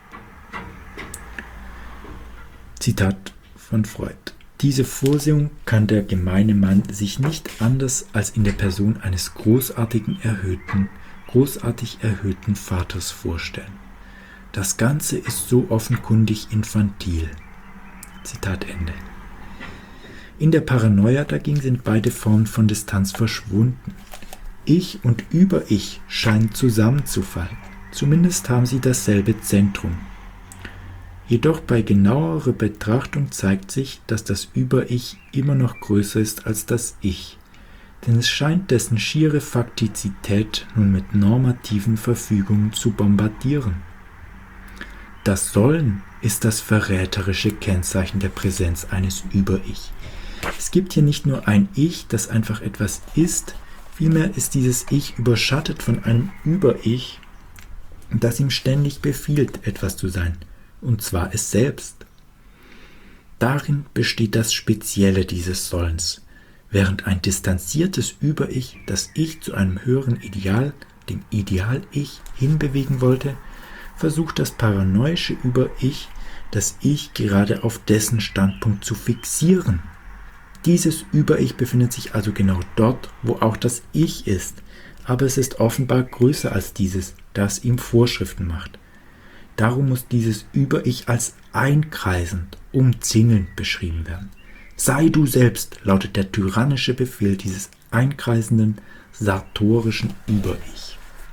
Zitat von Freud: Diese Vorsehung kann der gemeine Mann sich nicht anders als in der Person eines großartigen erhöhten, großartig erhöhten Vaters vorstellen. Das Ganze ist so offenkundig infantil. Zitat Ende. In der Paranoia dagegen sind beide Formen von Distanz verschwunden. Ich und Über-Ich scheinen zusammenzufallen. Zumindest haben sie dasselbe Zentrum. Jedoch bei genauerer Betrachtung zeigt sich, dass das Über-Ich immer noch größer ist als das Ich. Denn es scheint dessen schiere Faktizität nun mit normativen Verfügungen zu bombardieren. Das Sollen ist das verräterische Kennzeichen der Präsenz eines Über-Ich. Es gibt hier nicht nur ein Ich, das einfach etwas ist, vielmehr ist dieses Ich überschattet von einem Über-Ich, das ihm ständig befiehlt, etwas zu sein, und zwar es selbst. Darin besteht das Spezielle dieses Sollens, während ein distanziertes Über-Ich das Ich zu einem höheren Ideal, dem Ideal-Ich, hinbewegen wollte, versucht das paranoische Über-Ich, das Ich gerade auf dessen Standpunkt zu fixieren. Dieses Über-Ich befindet sich also genau dort, wo auch das Ich ist, aber es ist offenbar größer als dieses, das ihm Vorschriften macht. Darum muss dieses Über-Ich als einkreisend, umzingelnd beschrieben werden. Sei du selbst, lautet der tyrannische Befehl dieses einkreisenden, sartorischen Über-Ich.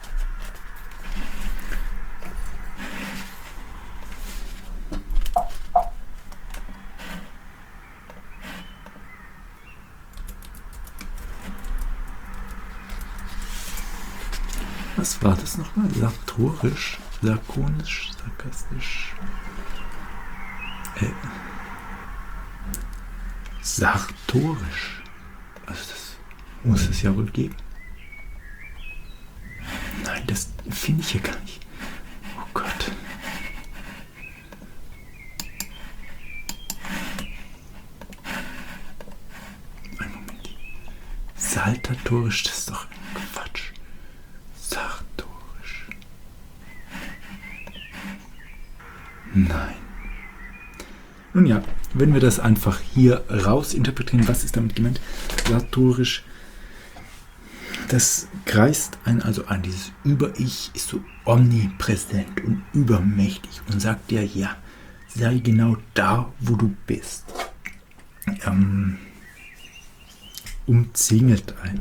Was war das nochmal? Sartorisch, lakonisch, sarkastisch. Äh, sartorisch. Also das muss es ja wohl geben. Nein, das finde ich hier gar nicht. Oh Gott. Ein Moment. Saltatorisch, das ist doch Quatsch. Sartorisch. Nein. Nun ja, wenn wir das einfach hier raus interpretieren, was ist damit gemeint? Sartorisch, das kreist einen also an. Dieses Über-Ich ist so omnipräsent und übermächtig und sagt dir, ja, sei genau da, wo du bist. Ähm, umzingelt einen.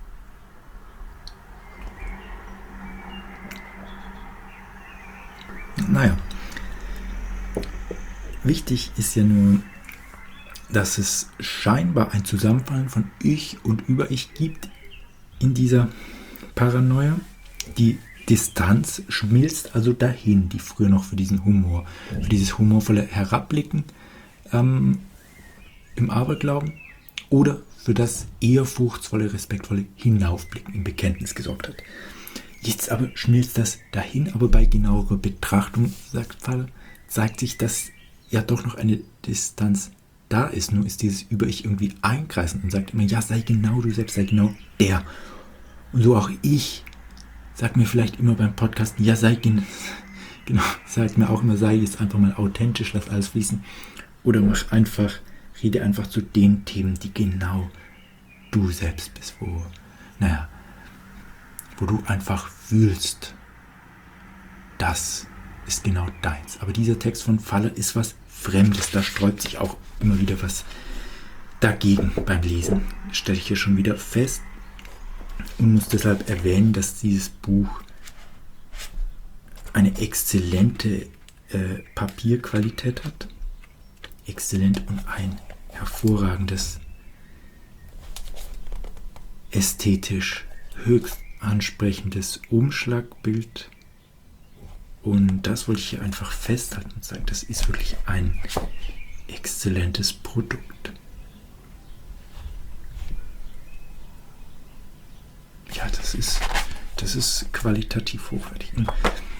Naja, wichtig ist ja nur, dass es scheinbar ein Zusammenfallen von Ich und Über-Ich gibt in dieser Paranoia. Die Distanz schmilzt also dahin, die früher noch für diesen Humor, für dieses humorvolle Herabblicken ähm, im Aberglauben oder für das ehrfurchtsvolle, respektvolle Hinaufblicken im Bekenntnis gesorgt hat. Jetzt aber schmilzt das dahin, aber bei genauerer Betrachtung, sagt Pfaller, zeigt sich, dass ja doch noch eine Distanz da ist. Nur ist dieses Über-Ich irgendwie einkreisend und sagt immer, ja, sei genau du selbst, sei genau der. Und so auch ich, sag mir vielleicht immer beim Podcasten, ja, sei gen- genau, sag mir auch immer, sei jetzt einfach mal authentisch, lass alles fließen. Oder mach einfach rede einfach zu den Themen, die genau du selbst bist, wo, naja, wo du einfach fühlst, das ist genau deins. Aber dieser Text von Faller ist was Fremdes, da sträubt sich auch immer wieder was dagegen beim Lesen. Das stelle ich hier schon wieder fest und muss deshalb erwähnen, dass dieses Buch eine exzellente äh, Papierqualität hat. Exzellent und ein hervorragendes, ästhetisch höchst ansprechendes Umschlagbild. Und das wollte ich hier einfach festhalten und sagen, das ist wirklich ein exzellentes Produkt. Ja, das ist, das ist qualitativ hochwertig. Und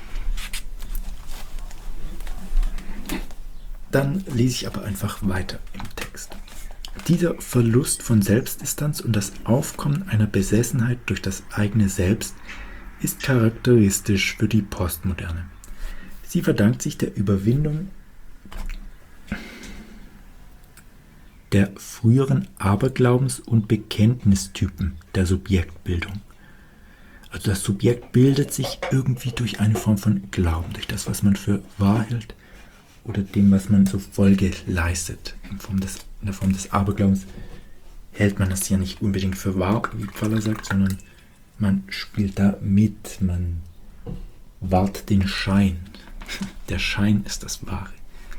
dann lese ich aber einfach weiter im Text. Dieser Verlust von Selbstdistanz und das Aufkommen einer Besessenheit durch das eigene Selbst ist charakteristisch für die Postmoderne. Sie verdankt sich der Überwindung der früheren Aberglaubens- und Bekenntnistypen der Subjektbildung. Also das Subjekt bildet sich irgendwie durch eine Form von Glauben, durch das, was man für wahr hält oder dem, was man so Folge leistet. In, Form des, in der Form des Aberglaubens hält man das ja nicht unbedingt für wahr, wie Faller sagt, sondern man spielt da mit, man wahrt den Schein. Der Schein ist das Wahre.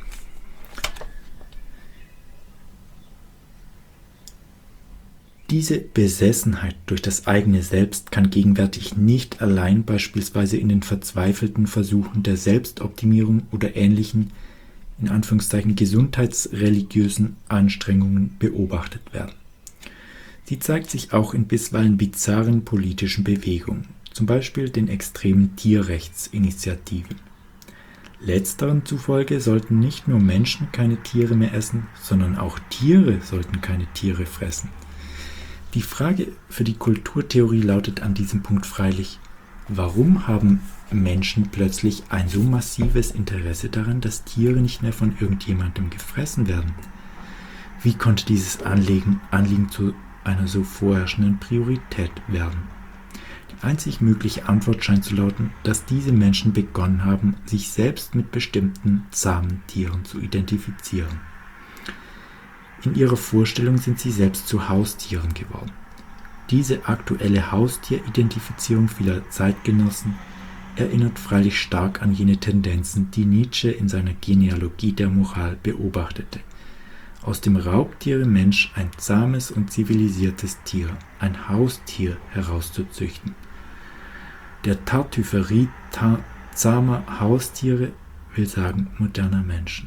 Diese Besessenheit durch das eigene Selbst kann gegenwärtig nicht allein beispielsweise in den verzweifelten Versuchen der Selbstoptimierung oder ähnlichen, in Anführungszeichen gesundheitsreligiösen Anstrengungen beobachtet werden. Sie zeigt sich auch in bisweilen bizarren politischen Bewegungen, zum Beispiel den extremen Tierrechtsinitiativen. Letzteren zufolge sollten nicht nur Menschen keine Tiere mehr essen, sondern auch Tiere sollten keine Tiere fressen. Die Frage für die Kulturtheorie lautet an diesem Punkt freilich, warum haben Menschen plötzlich ein so massives Interesse daran, dass Tiere nicht mehr von irgendjemandem gefressen werden? Wie konnte dieses Anliegen, Anliegen zu einer so vorherrschenden Priorität werden? Die einzig mögliche Antwort scheint zu lauten, dass diese Menschen begonnen haben, sich selbst mit bestimmten zahmen Tieren zu identifizieren. In ihrer Vorstellung sind sie selbst zu Haustieren geworden. Diese aktuelle Haustieridentifizierung vieler Zeitgenossen erinnert freilich stark an jene Tendenzen, die Nietzsche in seiner Genealogie der Moral beobachtete. Aus dem Raubtiere Mensch ein zahmes und zivilisiertes Tier, ein Haustier herauszuzüchten. Der Tartüfferie ta- zahmer Haustiere will sagen moderner Menschen.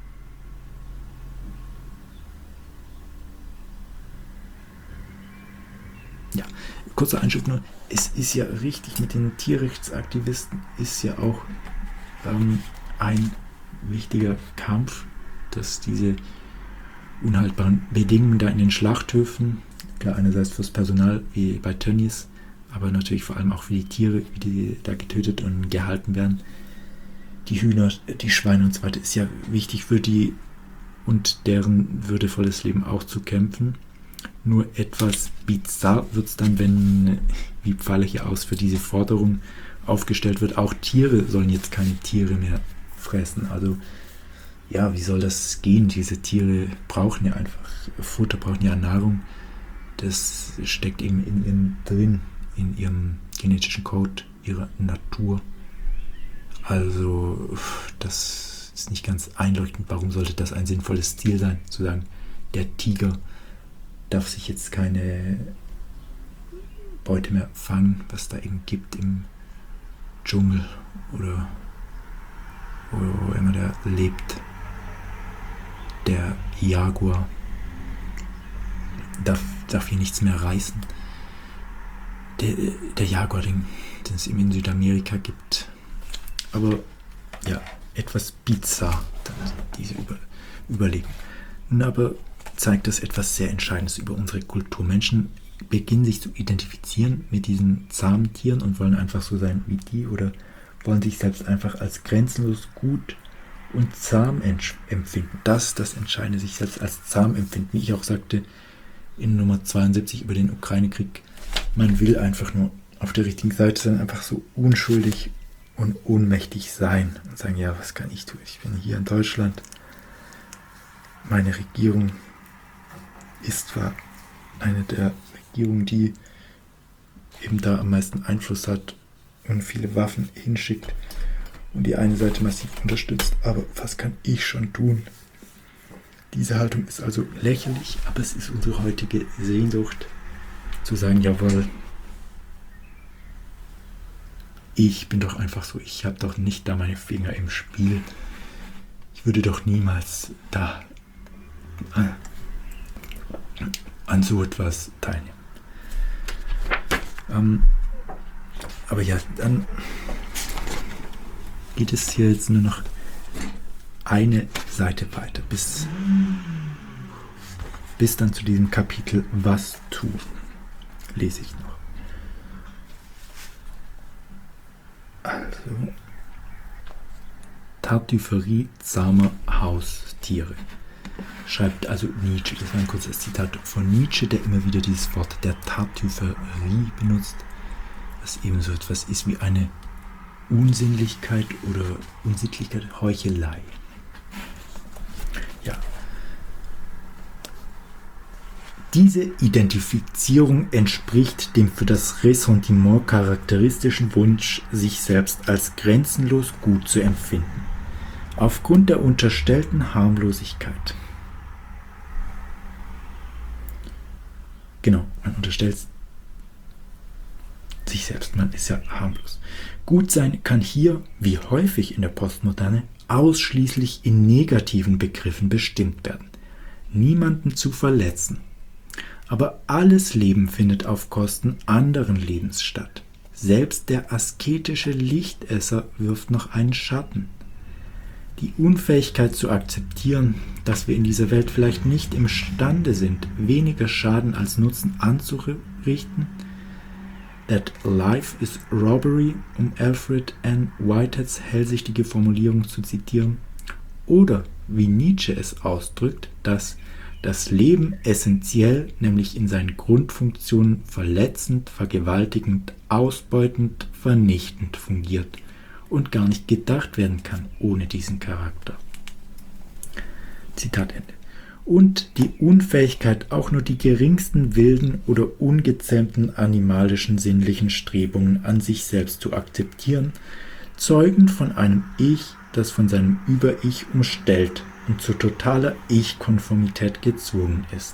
Ja, kurzer Einschub nur, es ist ja richtig, mit den Tierrechtsaktivisten ist ja auch ähm, ein wichtiger Kampf, dass diese unhaltbaren Bedingungen da in den Schlachthöfen, klar einerseits fürs Personal wie bei Tönnies, aber natürlich vor allem auch für die Tiere, wie die da getötet und gehalten werden, die Hühner, die Schweine und so weiter, ist ja wichtig für die und deren würdevolles Leben auch zu kämpfen. Nur etwas bizarr wird es dann, wenn, wie Pfaller hier aus, für diese Forderung aufgestellt wird, auch Tiere sollen jetzt keine Tiere mehr fressen. Also ja, wie soll das gehen? Diese Tiere brauchen ja einfach Futter, brauchen ja Nahrung. Das steckt eben in, in, drin, in ihrem genetischen Code, ihrer Natur. Also das ist nicht ganz einleuchtend. Warum sollte das ein sinnvolles Ziel sein? Zu sagen, der Tiger darf sich jetzt keine Beute mehr fangen, was da eben gibt im Dschungel oder wo immer der lebt. Der Jaguar darf, darf hier nichts mehr reißen. Der, der Jaguar, den, den es eben in Südamerika gibt. Aber ja, etwas bizarr, diese Über, Überlegung. Nun aber zeigt das etwas sehr Entscheidendes über unsere Kultur. Menschen beginnen sich zu identifizieren mit diesen zahmen Tieren und wollen einfach so sein wie die oder wollen sich selbst einfach als grenzenlos gut und zahm empfinden. Das ist das Entscheidende, sich selbst als zahm empfinden. Wie ich auch sagte in Nummer zweiundsiebzig über den Ukraine-Krieg, man will einfach nur auf der richtigen Seite sein, einfach so unschuldig und ohnmächtig sein und sagen, ja, was kann ich tun? Ich bin hier in Deutschland. Meine Regierung ist zwar eine der Regierungen, die eben da am meisten Einfluss hat und viele Waffen hinschickt und die eine Seite massiv unterstützt, aber was kann ich schon tun? Diese Haltung ist also lächerlich, aber es ist unsere heutige Sehnsucht, zu sagen, jawohl, ich bin doch einfach so, ich habe doch nicht da meine Finger im Spiel. Ich würde doch niemals da an so etwas teilnehmen. Ähm, aber ja, dann geht es hier jetzt nur noch eine Seite weiter, bis, bis dann zu diesem Kapitel Was tun, lese ich noch. Also, Tartüfferie zahmer Haustiere. Schreibt also Nietzsche, das war ein kurzes Zitat von Nietzsche, der immer wieder dieses Wort der Tartüfferie benutzt, was eben so etwas ist wie eine Unsinnlichkeit oder Unsittlichkeit, Heuchelei. Ja. Diese Identifizierung entspricht dem für das Ressentiment charakteristischen Wunsch, sich selbst als grenzenlos gut zu empfinden, aufgrund der unterstellten Harmlosigkeit. Genau, man unterstellt sich selbst, man ist ja harmlos. Gutsein kann hier, wie häufig in der Postmoderne, ausschließlich in negativen Begriffen bestimmt werden. Niemanden zu verletzen. Aber alles Leben findet auf Kosten anderen Lebens statt. Selbst der asketische Lichtesser wirft noch einen Schatten. Die Unfähigkeit zu akzeptieren, dass wir in dieser Welt vielleicht nicht imstande sind, weniger Schaden als Nutzen anzurichten, that life is robbery, um Alfred N. Whiteheads hellsichtige Formulierung zu zitieren, oder wie Nietzsche es ausdrückt, dass das Leben essentiell, nämlich in seinen Grundfunktionen verletzend, vergewaltigend, ausbeutend, vernichtend fungiert und gar nicht gedacht werden kann ohne diesen Charakter. Zitat Ende. Und die Unfähigkeit, auch nur die geringsten wilden oder ungezähmten animalischen sinnlichen Strebungen an sich selbst zu akzeptieren, zeugen von einem Ich, das von seinem Über-Ich umstellt und zu totaler Ich-Konformität gezwungen ist.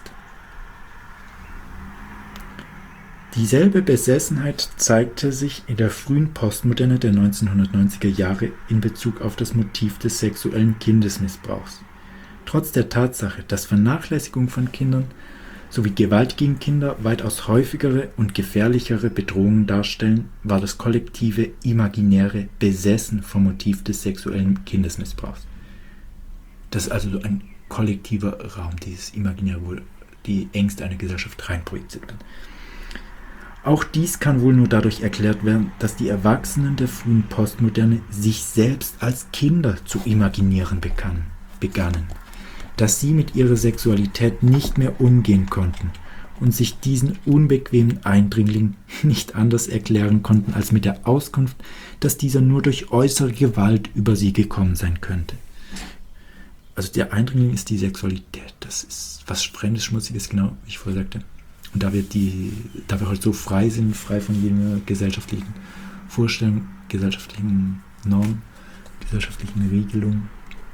Dieselbe Besessenheit zeigte sich in der frühen Postmoderne der neunzehnhundertneunziger Jahre in Bezug auf das Motiv des sexuellen Kindesmissbrauchs. Trotz der Tatsache, dass Vernachlässigung von Kindern sowie Gewalt gegen Kinder weitaus häufigere und gefährlichere Bedrohungen darstellen, war das kollektive Imaginäre besessen vom Motiv des sexuellen Kindesmissbrauchs. Das ist also so ein kollektiver Raum, dieses Imaginäre, wo die Ängste einer Gesellschaft reinprojiziert werden. Auch dies kann wohl nur dadurch erklärt werden, dass die Erwachsenen der frühen Postmoderne sich selbst als Kinder zu imaginieren begannen, begannen, dass sie mit ihrer Sexualität nicht mehr umgehen konnten und sich diesen unbequemen Eindringling nicht anders erklären konnten als mit der Auskunft, dass dieser nur durch äußere Gewalt über sie gekommen sein könnte. Also der Eindringling ist die Sexualität, das ist was Fremdes, Schmutziges, genau wie ich vorher sagte. Und da wir, die, da wir halt so frei sind, frei von jeder gesellschaftlichen Vorstellung, gesellschaftlichen Norm, gesellschaftlichen Regelung,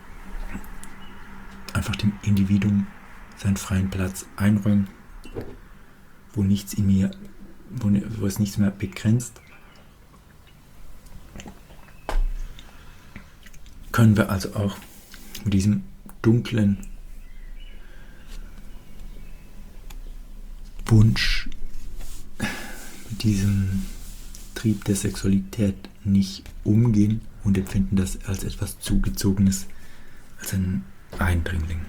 einfach dem Individuum seinen freien Platz einräumen, wo nichts in mir, wo, wo es nichts mehr begrenzt, können wir also auch mit diesem dunklen Wunsch, mit diesem Trieb der Sexualität nicht umgehen und empfinden das als etwas Zugezogenes, als ein Eindringling.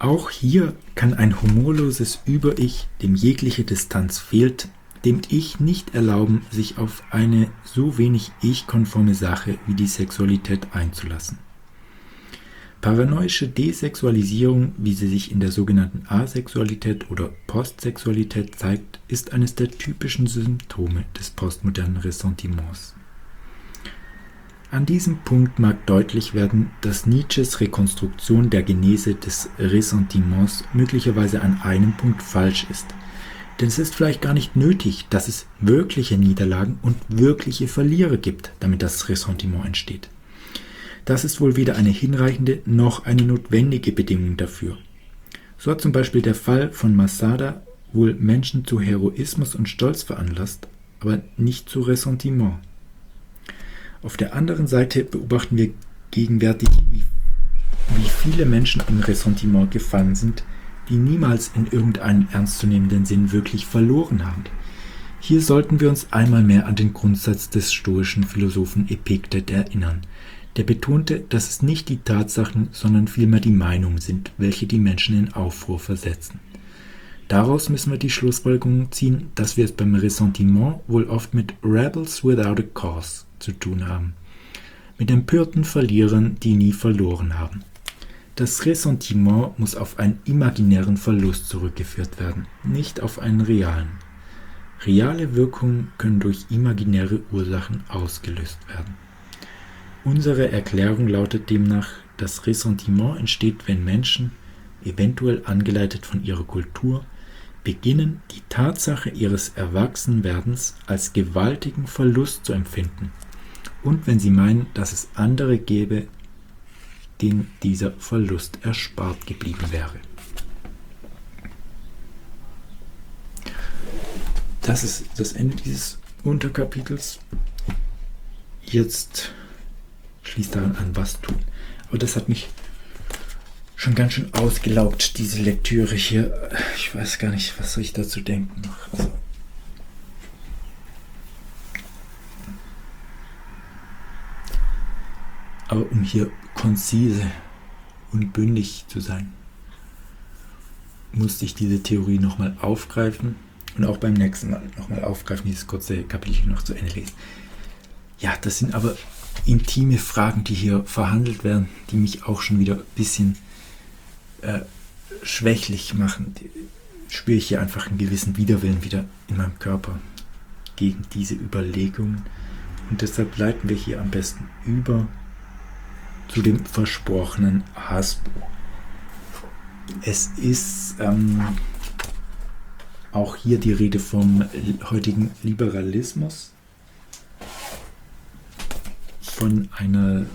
Auch hier kann ein humorloses Über-Ich, dem jegliche Distanz fehlt, dem Ich nicht erlauben, sich auf eine so wenig ich-konforme Sache wie die Sexualität einzulassen. Paranoische Desexualisierung, wie sie sich in der sogenannten Asexualität oder Postsexualität zeigt, ist eines der typischen Symptome des postmodernen Ressentiments. An diesem Punkt mag deutlich werden, dass Nietzsches Rekonstruktion der Genese des Ressentiments möglicherweise an einem Punkt falsch ist. Denn es ist vielleicht gar nicht nötig, dass es wirkliche Niederlagen und wirkliche Verlierer gibt, damit das Ressentiment entsteht. Das ist wohl weder eine hinreichende noch eine notwendige Bedingung dafür. So hat zum Beispiel der Fall von Masada wohl Menschen zu Heroismus und Stolz veranlasst, aber nicht zu Ressentiment. Auf der anderen Seite beobachten wir gegenwärtig, wie, wie viele Menschen im Ressentiment gefangen sind, die niemals in irgendeinem ernstzunehmenden Sinn wirklich verloren haben. Hier sollten wir uns einmal mehr an den Grundsatz des stoischen Philosophen Epiktet erinnern. Der betonte, dass es nicht die Tatsachen, sondern vielmehr die Meinungen sind, welche die Menschen in Aufruhr versetzen. Daraus müssen wir die Schlussfolgerung ziehen, dass wir es beim Ressentiment wohl oft mit Rebels without a cause zu tun haben. Mit empörten Verlierern, die nie verloren haben. Das Ressentiment muss auf einen imaginären Verlust zurückgeführt werden, nicht auf einen realen. Reale Wirkungen können durch imaginäre Ursachen ausgelöst werden. Unsere Erklärung lautet demnach, das Ressentiment entsteht, wenn Menschen, eventuell angeleitet von ihrer Kultur, beginnen, die Tatsache ihres Erwachsenwerdens als gewaltigen Verlust zu empfinden und wenn sie meinen, dass es andere gäbe, denen dieser Verlust erspart geblieben wäre. Das ist das Ende dieses Unterkapitels. Jetzt schließt daran an, was tun. Aber das hat mich schon ganz schön ausgelaugt, diese Lektüre hier. Ich weiß gar nicht, was soll ich dazu denken noch. Also aber um hier konzise und bündig zu sein, musste ich diese Theorie nochmal aufgreifen und auch beim nächsten Mal nochmal aufgreifen, dieses kurze Kapitel noch zu Ende lesen. Ja, das sind aber intime Fragen, die hier verhandelt werden, die mich auch schon wieder ein bisschen äh, schwächlich machen. Die, spüre ich hier einfach einen gewissen Widerwillen wieder in meinem Körper gegen diese Überlegungen. Und deshalb leiten wir hier am besten über zu dem versprochenen Hassbuch. Es ist ähm, auch hier die Rede vom heutigen Liberalismus, von einer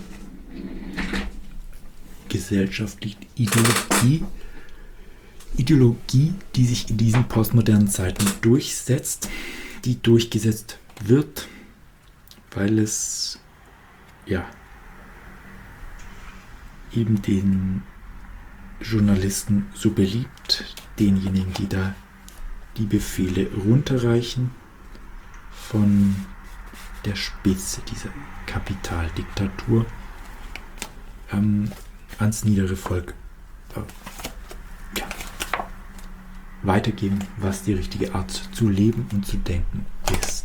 gesellschaftlichen Ideologie, Ideologie, die sich in diesen postmodernen Zeiten durchsetzt, die durchgesetzt wird, weil es ja eben den Journalisten so beliebt, denjenigen, die da die Befehle runterreichen von der Spitze dieser Kapitaldiktatur ähm, ans niedere Volk äh, ja, weitergeben, was die richtige Art zu leben und zu denken ist.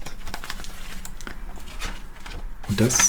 Und das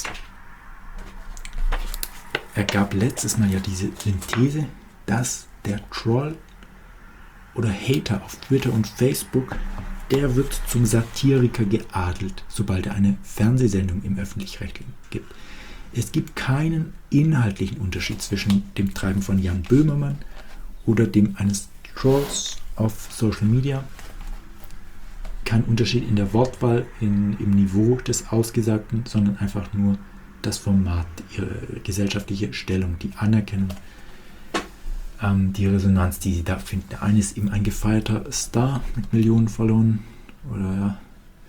ergab letztes Mal ja diese Synthese, dass der Troll oder Hater auf Twitter und Facebook, der wird zum Satiriker geadelt, sobald er eine Fernsehsendung im Öffentlich-Rechtlichen gibt. Es gibt keinen inhaltlichen Unterschied zwischen dem Treiben von Jan Böhmermann oder dem eines Trolls auf Social Media. Kein Unterschied in der Wortwahl, in, im Niveau des Ausgesagten, sondern einfach nur das Format, ihre gesellschaftliche Stellung, die Anerkennung, ähm, die Resonanz, die sie da finden. Der eine ist eben ein gefeierter Star mit Millionen Followern oder ja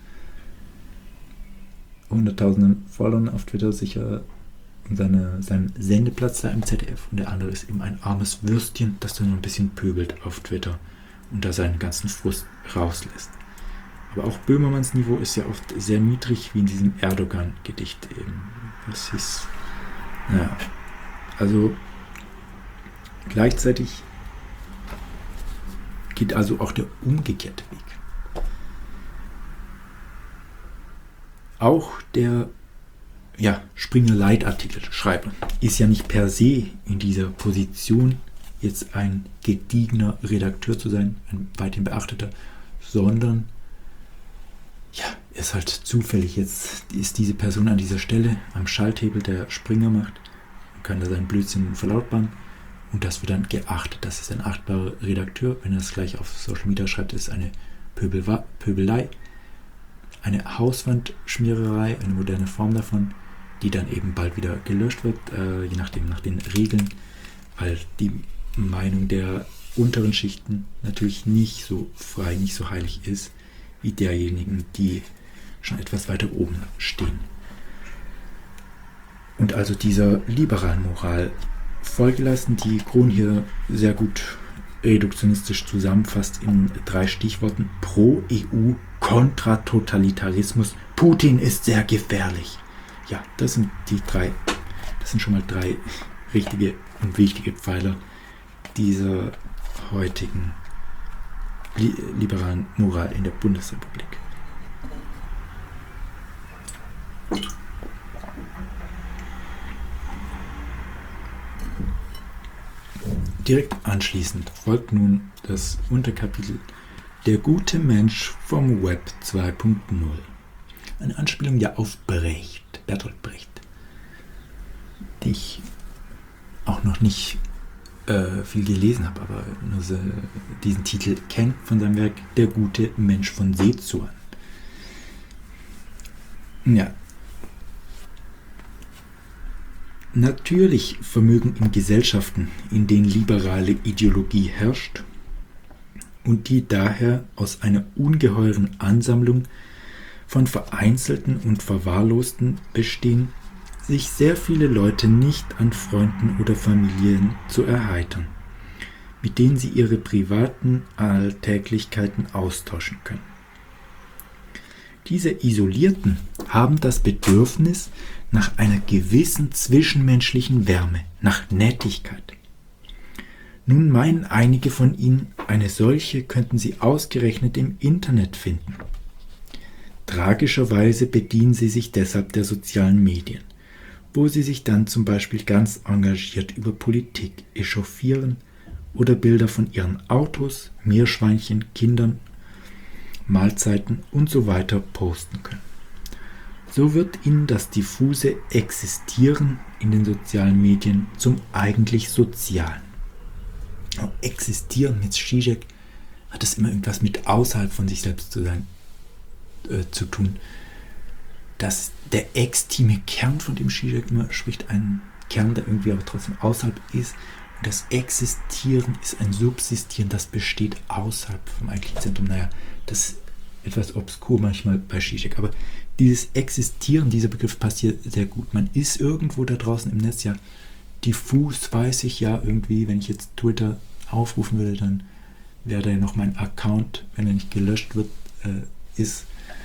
hunderttausenden Followern auf Twitter, sicher seine, seinem Sendeplatz da im Z D F, und der andere ist eben ein armes Würstchen, das dann ein bisschen pöbelt auf Twitter und da seinen ganzen Frust rauslässt. Aber auch Böhmermanns Niveau ist ja oft sehr niedrig, wie in diesem Erdogan-Gedicht eben. Das ist, naja, also gleichzeitig geht also auch der umgekehrte Weg. Auch der ja, Springer-Leitartikelschreiber ist ja nicht per se in dieser Position, jetzt ein gediegener Redakteur zu sein, ein weithin beachteter, sondern ja, ist halt zufällig, jetzt ist diese Person an dieser Stelle am Schalthebel, der Springer macht, und kann da seinen Blödsinn verlautbaren und das wird dann geachtet. Das ist ein achtbarer Redakteur. Wenn er es gleich auf Social Media schreibt, ist eine Pöbel- Pöbelei, eine Hauswandschmiererei, eine moderne Form davon, die dann eben bald wieder gelöscht wird, äh, je nachdem nach den Regeln, weil die Meinung der unteren Schichten natürlich nicht so frei, nicht so heilig ist, wie derjenigen, die schon etwas weiter oben stehen. Und also dieser liberalen Moral Folge leisten, die Kron hier sehr gut reduktionistisch zusammenfasst in drei Stichworten: Pro-E U, Kontra-Totalitarismus, Putin ist sehr gefährlich. Ja, das sind die drei, das sind schon mal drei richtige und wichtige Pfeiler dieser heutigen li- liberalen Moral in der Bundesrepublik. Direkt anschließend folgt nun das Unterkapitel Der gute Mensch vom Web zwei Punkt null. Eine Anspielung ja auf Brecht, Bertolt Brecht, die ich auch noch nicht äh, viel gelesen habe, aber nur so diesen Titel kennt von seinem Werk Der gute Mensch von Sezuan. Ja. Natürlich vermögen in Gesellschaften, in denen liberale Ideologie herrscht und die daher aus einer ungeheuren Ansammlung von Vereinzelten und Verwahrlosten bestehen, sich sehr viele Leute nicht an Freunden oder Familien zu erheitern, mit denen sie ihre privaten Alltäglichkeiten austauschen können. Diese Isolierten haben das Bedürfnis nach einer gewissen zwischenmenschlichen Wärme, nach Nettigkeit. Nun meinen einige von ihnen, eine solche könnten sie ausgerechnet im Internet finden. Tragischerweise bedienen sie sich deshalb der sozialen Medien, wo sie sich dann zum Beispiel ganz engagiert über Politik echauffieren oder Bilder von ihren Autos, Meerschweinchen, Kindern, Mahlzeiten und so weiter posten können. So wird ihnen das diffuse Existieren in den sozialen Medien zum eigentlich Sozialen. Auch Existieren mit Zizek hat es immer irgendwas mit außerhalb von sich selbst zu sein, äh, zu tun. Das, der extime Kern, von dem Zizek immer spricht, ein Kern, der irgendwie aber trotzdem außerhalb ist. Und das Existieren ist ein Subsistieren, das besteht außerhalb vom eigentlichen Zentrum. Naja, das ist etwas obskur manchmal bei Zizek, aber dieses Existieren, dieser Begriff passt hier sehr gut. Man ist irgendwo da draußen im Netz, ja, diffus weiß ich ja irgendwie, wenn ich jetzt Twitter aufrufen würde, dann wäre da ja noch mein Account, wenn er nicht gelöscht wird, äh, ist,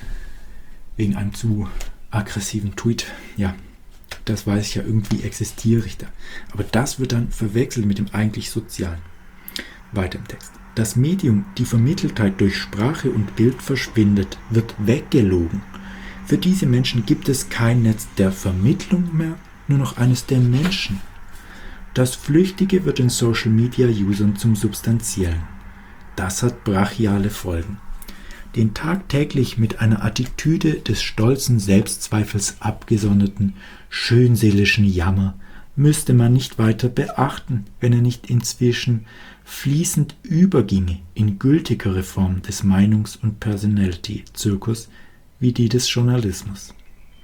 wegen einem zu aggressiven Tweet. Ja, das weiß ich ja, irgendwie existiere ich da. Aber das wird dann verwechselt mit dem eigentlich Sozialen. Weiter im Text. Das Medium, die Vermitteltheit durch Sprache und Bild verschwindet, wird weggelogen. Für diese Menschen gibt es kein Netz der Vermittlung mehr, nur noch eines der Menschen. Das Flüchtige wird den Social-Media-Usern zum Substanziellen. Das hat brachiale Folgen. Den tagtäglich mit einer Attitüde des stolzen Selbstzweifels abgesonderten, schönseelischen Jammer müsste man nicht weiter beachten, wenn er nicht inzwischen fließend überginge in gültigere Form des Meinungs- und Personality-Zirkus wie die des Journalismus.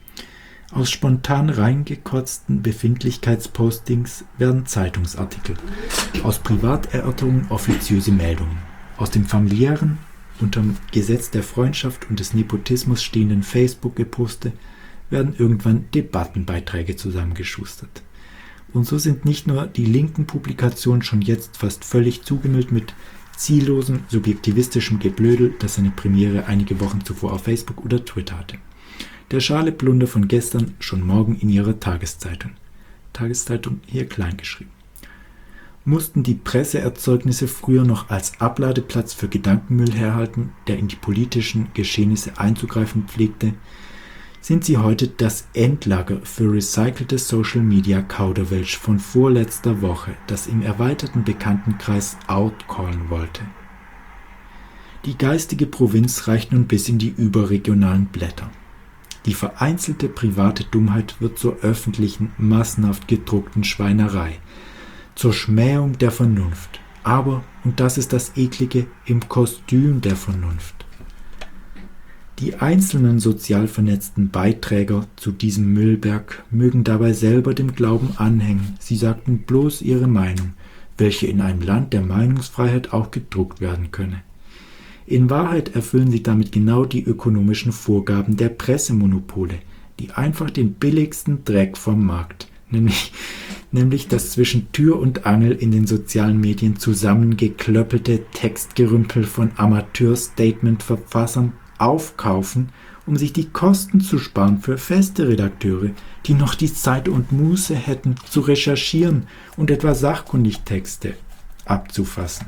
Aus spontan reingekotzten Befindlichkeitspostings werden Zeitungsartikel, aus Privaterörterungen offiziöse Meldungen, aus dem familiären, unterm Gesetz der Freundschaft und des Nepotismus stehenden Facebook-Geposte werden irgendwann Debattenbeiträge zusammengeschustert. Und so sind nicht nur die linken Publikationen schon jetzt fast völlig zugemüllt mit ziellosem, subjektivistischem Geblödel, das seine Premiere einige Wochen zuvor auf Facebook oder Twitter hatte. Der schale Plunder von gestern schon morgen in ihrer Tageszeitung. Tageszeitung hier klein geschrieben. Mussten die Presseerzeugnisse früher noch als Abladeplatz für Gedankenmüll herhalten, der in die politischen Geschehnisse einzugreifen pflegte, sind sie heute das Endlager für recycelte Social-Media-Kauderwelsch von vorletzter Woche, das im erweiterten Bekanntenkreis outcallen wollte. Die geistige Provinz reicht nun bis in die überregionalen Blätter. Die vereinzelte private Dummheit wird zur öffentlichen, massenhaft gedruckten Schweinerei, zur Schmähung der Vernunft, aber, und das ist das Eklige, im Kostüm der Vernunft. Die einzelnen sozial vernetzten Beiträger zu diesem Müllberg mögen dabei selber dem Glauben anhängen, sie sagten bloß ihre Meinung, welche in einem Land der Meinungsfreiheit auch gedruckt werden könne. In Wahrheit erfüllen sie damit genau die ökonomischen Vorgaben der Pressemonopole, die einfach den billigsten Dreck vom Markt, nämlich, nämlich das zwischen Tür und Angel in den sozialen Medien zusammengeklöppelte Textgerümpel von Amateur-Statement-Verfassern aufkaufen, um sich die Kosten zu sparen für feste Redakteure, die noch die Zeit und Muße hätten, zu recherchieren und etwa sachkundig Texte abzufassen.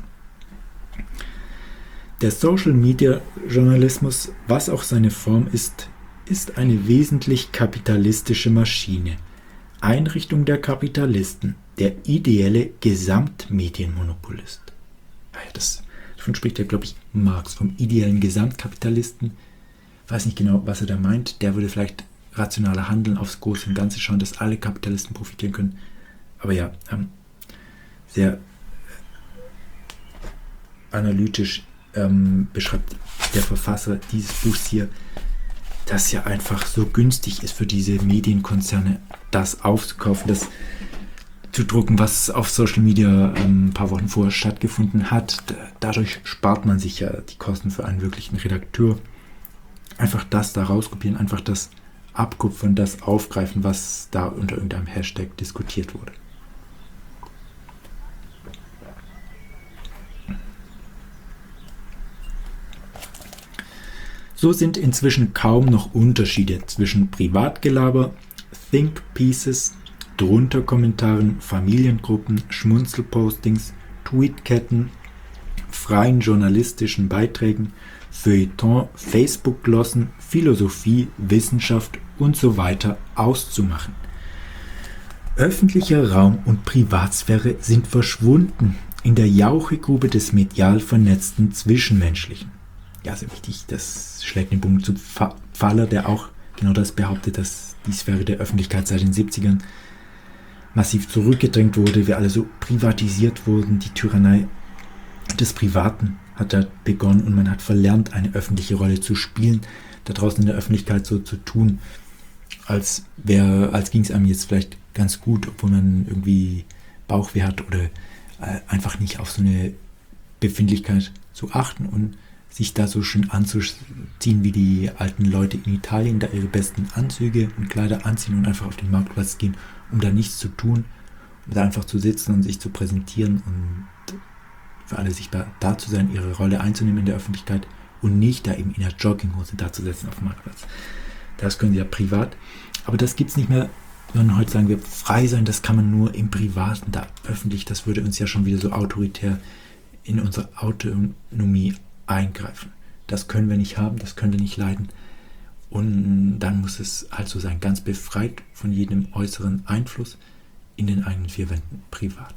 Der Social-Media-Journalismus, was auch seine Form ist, ist eine wesentlich kapitalistische Maschine. Einrichtung der Kapitalisten, der ideelle Gesamtmedienmonopolist. Das, davon spricht ja, glaube ich, Marx, vom ideellen Gesamtkapitalisten. Ich weiß nicht genau, was er da meint. Der würde vielleicht rationaler handeln, aufs Große und Ganze schauen, dass alle Kapitalisten profitieren können. Aber ja, ähm, sehr analytisch ähm, beschreibt der Verfasser dieses Buchs hier, dass ja einfach so günstig ist für diese Medienkonzerne, das aufzukaufen, das zu drucken, was auf Social Media ähm, ein paar Wochen vorher stattgefunden hat. Da, dadurch spart man sich ja die Kosten für einen wirklichen Redakteur. Einfach das da rauskopieren, einfach das abkupfern, das aufgreifen, was da unter irgendeinem Hashtag diskutiert wurde. So sind inzwischen kaum noch Unterschiede zwischen Privatgelaber, Think Pieces, Drunter-Kommentaren, Familiengruppen, Schmunzelpostings, Tweetketten, freien journalistischen Beiträgen, Feuilleton, Facebook-Glossen, Philosophie, Wissenschaft und so weiter auszumachen. Öffentlicher Raum und Privatsphäre sind verschwunden in der Jauchegrube des medial vernetzten Zwischenmenschlichen. Ja, sehr wichtig, das schlägt den Bogen zu Pfaller, der auch genau das behauptet, dass die Sphäre der Öffentlichkeit seit den siebzigern massiv zurückgedrängt wurde, wir alle so privatisiert wurden, die Tyrannei des Privaten hat da begonnen und man hat verlernt, eine öffentliche Rolle zu spielen, da draußen in der Öffentlichkeit so zu tun, als wäre, als ging es einem jetzt vielleicht ganz gut, obwohl man irgendwie Bauchweh hat oder äh, einfach nicht auf so eine Befindlichkeit zu achten und sich da so schön anzuziehen wie die alten Leute in Italien, da ihre besten Anzüge und Kleider anziehen und einfach auf den Marktplatz gehen, um da nichts zu tun, um da einfach zu sitzen und sich zu präsentieren und für alle sichtbar da zu sein, ihre Rolle einzunehmen in der Öffentlichkeit und nicht da eben in der Jogginghose da zu sitzen auf dem Marktplatz. Das können sie ja privat, aber das gibt es nicht mehr, sondern heute sagen wir, frei sein, das kann man nur im Privaten, da öffentlich, das würde uns ja schon wieder so autoritär in unsere Autonomie eingreifen. Das können wir nicht haben, das können wir nicht leiden. Und dann muss es halt so sein, ganz befreit von jedem äußeren Einfluss in den eigenen vier Wänden, privat.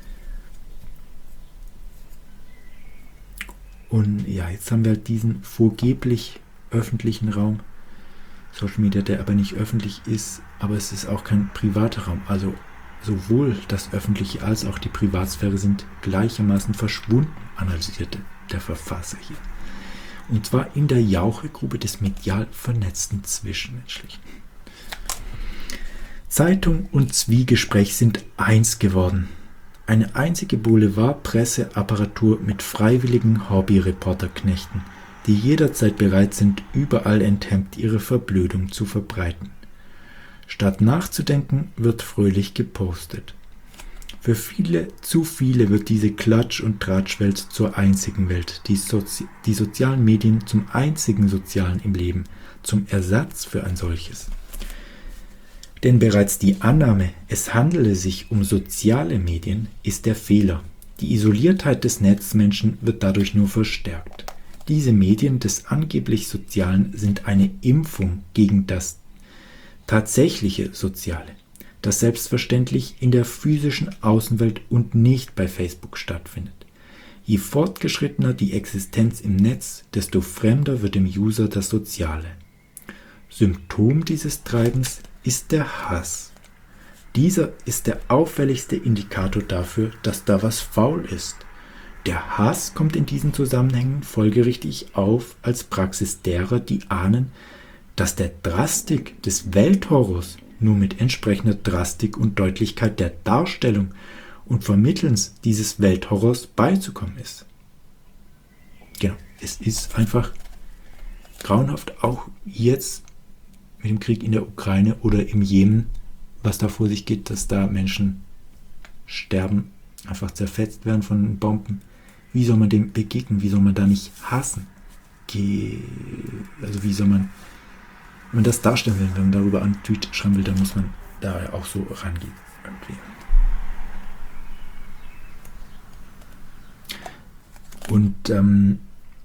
Und ja, jetzt haben wir halt diesen vorgeblich öffentlichen Raum, Social Media, der aber nicht öffentlich ist, aber es ist auch kein privater Raum. Also sowohl das Öffentliche als auch die Privatsphäre sind gleichermaßen verschwunden, analysierte der Verfasser hier. Und zwar in der Jauchegrube des medial vernetzten Zwischenmenschlichen. Zeitung und Zwiegespräch sind eins geworden. Eine einzige Boulevard-Presseapparatur mit freiwilligen Hobby-Reporterknechten, die jederzeit bereit sind, überall enthemmt ihre Verblödung zu verbreiten. Statt nachzudenken, wird fröhlich gepostet. Für viele, zu viele wird diese Klatsch- und Tratschwelt zur einzigen Welt, die, Sozi- die sozialen Medien zum einzigen Sozialen im Leben, zum Ersatz für ein solches. Denn bereits die Annahme, es handele sich um soziale Medien, ist der Fehler. Die Isoliertheit des Netzmenschen wird dadurch nur verstärkt. Diese Medien des angeblich Sozialen sind eine Impfung gegen das tatsächliche Soziale, das selbstverständlich in der physischen Außenwelt und nicht bei Facebook stattfindet. Je fortgeschrittener die Existenz im Netz, desto fremder wird dem User das Soziale. Symptom dieses Treibens ist der Hass. Dieser ist der auffälligste Indikator dafür, dass da was faul ist. Der Hass kommt in diesen Zusammenhängen folgerichtig auf als Praxis derer, die ahnen, dass der Drastik des Welthorrors nur mit entsprechender Drastik und Deutlichkeit der Darstellung und Vermittelns dieses Welthorrors beizukommen ist. Genau, es ist einfach grauenhaft, auch jetzt mit dem Krieg in der Ukraine oder im Jemen, was da vor sich geht, dass da Menschen sterben, einfach zerfetzt werden von Bomben. Wie soll man dem begegnen? Wie soll man da nicht hassen? Ge- Also wie soll man, wenn man das darstellen will, wenn man darüber einen Tweet schreiben will, dann muss man da auch so rangehen. Irgendwie. Und ähm,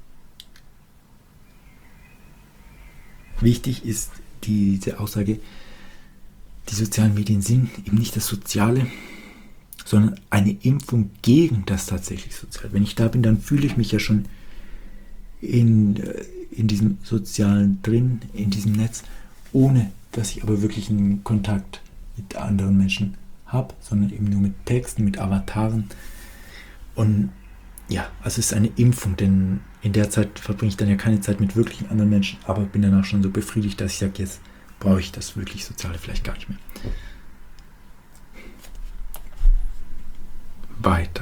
wichtig ist diese Aussage, die sozialen Medien sind eben nicht das Soziale, sondern eine Impfung gegen das tatsächlich Soziale. Wenn ich da bin, dann fühle ich mich ja schon in, in diesem Sozialen drin, in diesem Netz, ohne dass ich aber wirklich einen Kontakt mit anderen Menschen habe, sondern eben nur mit Texten, mit Avataren. Und ja, also es ist eine Impfung, denn in der Zeit verbringe ich dann ja keine Zeit mit wirklichen anderen Menschen, aber bin danach schon so befriedigt, dass ich sage, jetzt brauche ich das wirklich Soziale vielleicht gar nicht mehr. Weiter.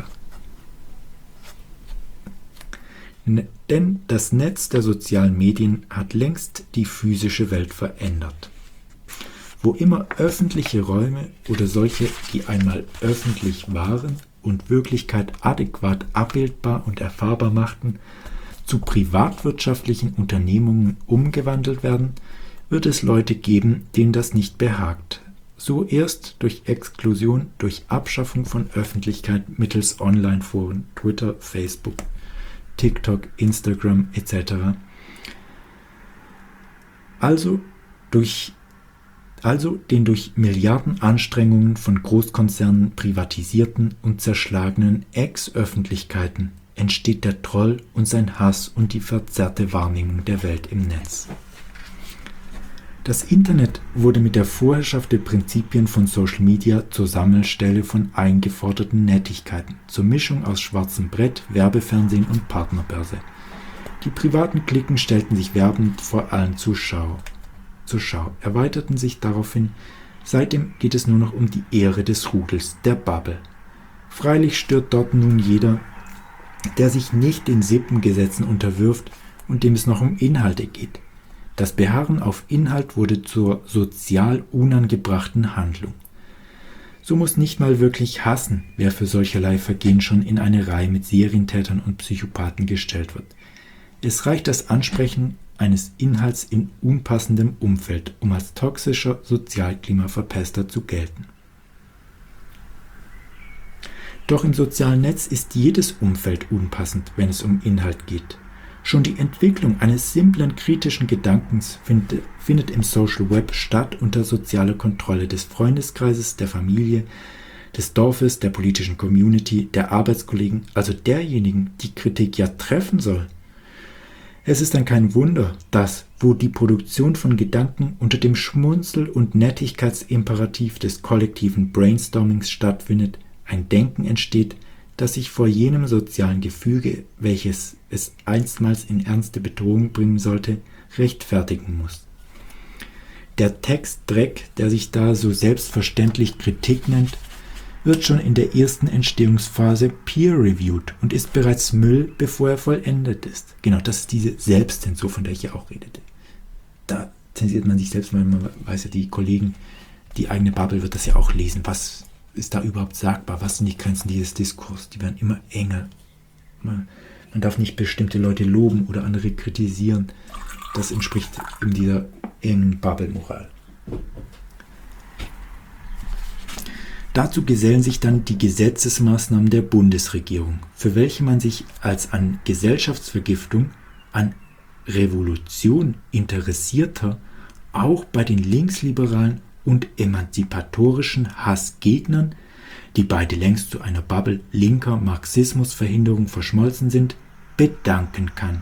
Denn das Netz der sozialen Medien hat längst die physische Welt verändert. Wo immer öffentliche Räume oder solche, die einmal öffentlich waren und Wirklichkeit adäquat abbildbar und erfahrbar machten, zu privatwirtschaftlichen Unternehmungen umgewandelt werden, wird es Leute geben, denen das nicht behagt. So erst durch Exklusion, durch Abschaffung von Öffentlichkeit mittels Online-Foren, Twitter, Facebook, TikTok, Instagram et cetera. Also, durch, also den durch Milliardenanstrengungen von Großkonzernen privatisierten und zerschlagenen Ex-Öffentlichkeiten entsteht der Troll und sein Hass und die verzerrte Wahrnehmung der Welt im Netz. Das Internet wurde mit der Vorherrschaft der Prinzipien von Social Media zur Sammelstelle von eingeforderten Nettigkeiten, zur Mischung aus schwarzem Brett, Werbefernsehen und Partnerbörse. Die privaten Cliquen stellten sich werbend vor allen zur Schau, zur Schau, erweiterten sich daraufhin. Seitdem geht es nur noch um die Ehre des Rudels, der Bubble. Freilich stört dort nun jeder, der sich nicht den Sippengesetzen unterwirft und dem es noch um Inhalte geht. Das Beharren auf Inhalt wurde zur sozial unangebrachten Handlung. So muss nicht mal wirklich hassen, wer für solcherlei Vergehen schon in eine Reihe mit Serientätern und Psychopathen gestellt wird. Es reicht das Ansprechen eines Inhalts in unpassendem Umfeld, um als toxischer Sozialklimaverpester zu gelten. Doch im sozialen Netz ist jedes Umfeld unpassend, wenn es um Inhalt geht. Schon die Entwicklung eines simplen kritischen Gedankens findet, findet im Social Web statt unter sozialer Kontrolle des Freundeskreises, der Familie, des Dorfes, der politischen Community, der Arbeitskollegen, also derjenigen, die Kritik ja treffen soll. Es ist dann kein Wunder, dass, wo die Produktion von Gedanken unter dem Schmunzel- und Nettigkeitsimperativ des kollektiven Brainstormings stattfindet, ein Denken entsteht, das sich vor jenem sozialen Gefüge, welches es einstmals in ernste Bedrohung bringen sollte, rechtfertigen muss. Der Textdreck, der sich da so selbstverständlich Kritik nennt, wird schon in der ersten Entstehungsphase peer-reviewed und ist bereits Müll, bevor er vollendet ist. Genau, das ist diese Selbstzensur, von der ich ja auch redete. Da zensiert man sich selbst, weil man weiß ja, die Kollegen, die eigene Bubble wird das ja auch lesen. Was ist da überhaupt sagbar? Was sind die Grenzen dieses Diskurs? Die werden immer enger. Man, man darf nicht bestimmte Leute loben oder andere kritisieren. Das entspricht in dieser engen Bubble-Moral. Dazu gesellen sich dann die Gesetzesmaßnahmen der Bundesregierung, für welche man sich als an Gesellschaftsvergiftung, an Revolution interessierter, auch bei den linksliberalen und emanzipatorischen Hassgegnern, die beide längst zu einer Bubble linker Marxismusverhinderung verschmolzen sind, bedanken kann.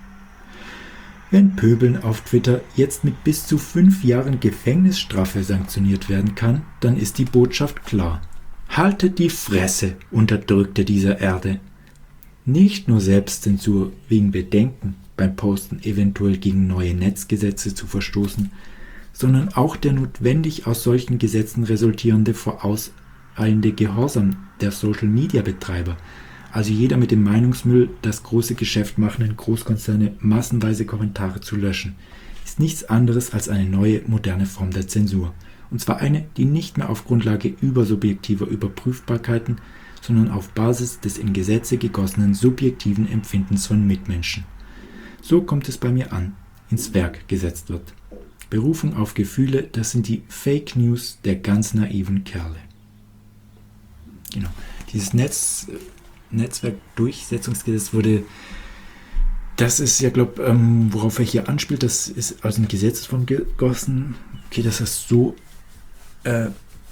Wenn Pöbeln auf Twitter jetzt mit bis zu fünf Jahren Gefängnisstrafe sanktioniert werden kann, dann ist die Botschaft klar. Haltet die Fresse, Unterdrückte dieser Erde. Nicht nur Selbstzensur wegen Bedenken beim Posten eventuell gegen neue Netzgesetze zu verstoßen, sondern auch der notwendig aus solchen Gesetzen resultierende vorauseilende Gehorsam der Social-Media-Betreiber, also jeder mit dem Meinungsmüll das große Geschäft machenden Großkonzerne massenweise Kommentare zu löschen, ist nichts anderes als eine neue, moderne Form der Zensur. Und zwar eine, die nicht mehr auf Grundlage übersubjektiver Überprüfbarkeiten, sondern auf Basis des in Gesetze gegossenen subjektiven Empfindens von Mitmenschen. So kommt es bei mir an, ins Werk gesetzt wird. Berufung auf Gefühle, das sind die Fake News der ganz naiven Kerle. Genau. Dieses Netz... Netzwerkdurchsetzungsgesetz wurde, das ist ja, glaube ich, ähm, worauf er hier anspielt, das ist aus dem Gesetzesform gegossen. Okay, dass das so, äh,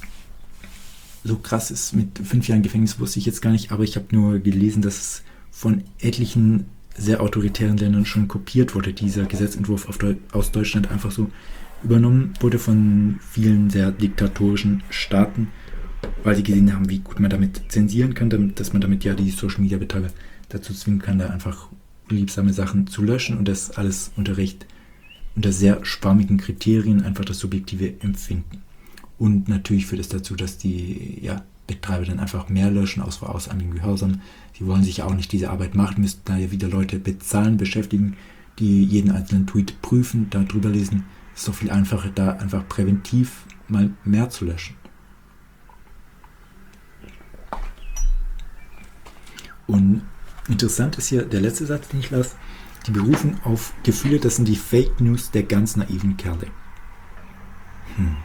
so krass ist mit fünf Jahren Gefängnis, wusste ich jetzt gar nicht, aber ich habe nur gelesen, dass es von etlichen sehr autoritären Ländern schon kopiert wurde, dieser Gesetzentwurf auf Deu- aus Deutschland einfach so übernommen wurde von vielen sehr diktatorischen Staaten, weil sie gesehen haben, wie gut man damit zensieren kann, damit, dass man damit ja die Social-Media-Betreiber dazu zwingen kann, da einfach liebsame Sachen zu löschen und das alles unter recht, unter sehr sparmigen Kriterien, einfach das subjektive Empfinden. Und natürlich führt es dazu, dass die ja, Betreiber dann einfach mehr löschen, aus vorauseilendem Gehorsam. Sie wollen sich ja auch nicht diese Arbeit machen, müssten da ja wieder Leute bezahlen, beschäftigen, die jeden einzelnen Tweet prüfen, da drüber lesen. Es ist doch viel einfacher, da einfach präventiv mal mehr zu löschen. Und interessant ist hier der letzte Satz, den ich las. Die Berufung auf Gefühle, das sind die Fake News der ganz naiven Kerle. Hm.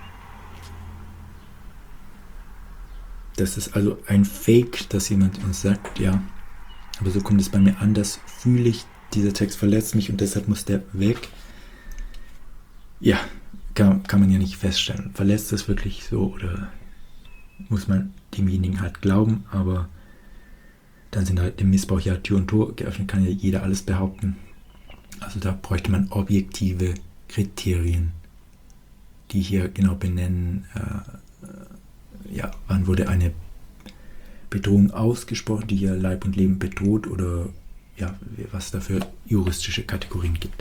Das ist also ein Fake, dass jemand uns sagt, ja, aber so kommt es bei mir an, das fühle ich, dieser Text verletzt mich und deshalb muss der weg. Ja, kann, kann man ja nicht feststellen. Verletzt das wirklich so oder muss man demjenigen halt glauben, aber dann sind halt dem Missbrauch ja Tür und Tor geöffnet, kann ja jeder alles behaupten. Also da bräuchte man objektive Kriterien, die hier genau benennen, äh, ja, wann wurde eine Bedrohung ausgesprochen, die hier Leib und Leben bedroht oder ja, was es da für juristische Kategorien gibt.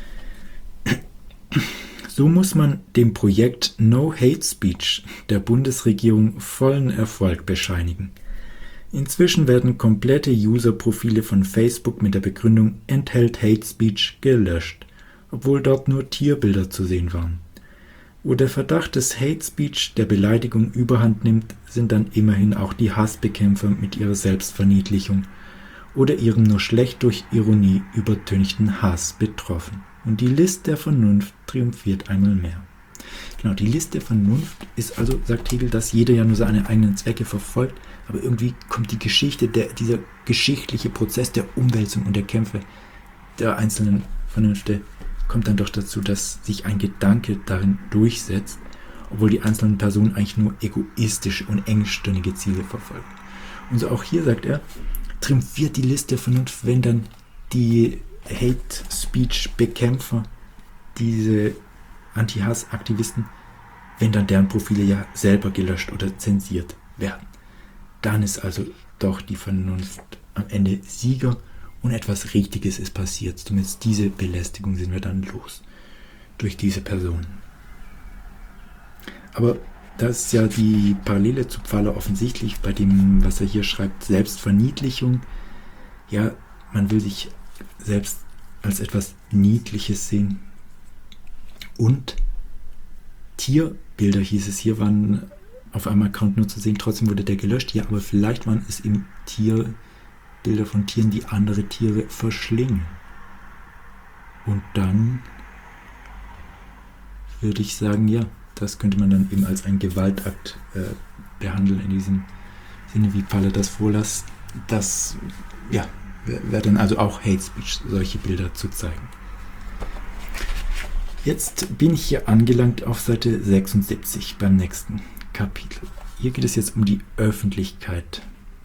So muss man dem Projekt No Hate Speech der Bundesregierung vollen Erfolg bescheinigen. Inzwischen werden komplette User-Profile von Facebook mit der Begründung enthält Hate Speech gelöscht, obwohl dort nur Tierbilder zu sehen waren. Wo der Verdacht des Hate Speech der Beleidigung überhand nimmt, sind dann immerhin auch die Hassbekämpfer mit ihrer Selbstverniedlichung oder ihrem nur schlecht durch Ironie übertünchten Hass betroffen. Und die List der Vernunft triumphiert einmal mehr. Genau, die List der Vernunft ist also, sagt Hegel, dass jeder ja nur seine eigenen Zwecke verfolgt, aber irgendwie kommt die Geschichte, der, dieser geschichtliche Prozess der Umwälzung und der Kämpfe der einzelnen Vernünfte kommt dann doch dazu, dass sich ein Gedanke darin durchsetzt, obwohl die einzelnen Personen eigentlich nur egoistische und engstirnige Ziele verfolgen. Und so auch hier sagt er, triumphiert die List der Vernunft, wenn dann die Hate-Speech-Bekämpfer, diese Anti-Hass-Aktivisten, wenn dann deren Profile ja selber gelöscht oder zensiert werden. Dann ist also doch die Vernunft am Ende Sieger und etwas Richtiges ist passiert. Zumindest diese Belästigung sind wir dann los durch diese Person. Aber da ist ja die Parallele zu Pfahler offensichtlich bei dem, was er hier schreibt, Selbstverniedlichung. Ja, man will sich selbst als etwas Niedliches sehen. Und Tierbilder, hieß es hier, waren auf einem Account nur zu sehen, trotzdem wurde der gelöscht. Ja, aber vielleicht waren es eben Tierbilder von Tieren, die andere Tiere verschlingen. Und dann würde ich sagen, ja, das könnte man dann eben als einen Gewaltakt äh, behandeln in diesem Sinne, wie Pfaller das vorlässt. Das ja, wäre dann also auch Hate Speech, solche Bilder zu zeigen. Jetzt bin ich hier angelangt auf Seite sechsundsiebzig beim nächsten Kapitel. Hier geht es jetzt um die Öffentlichkeit.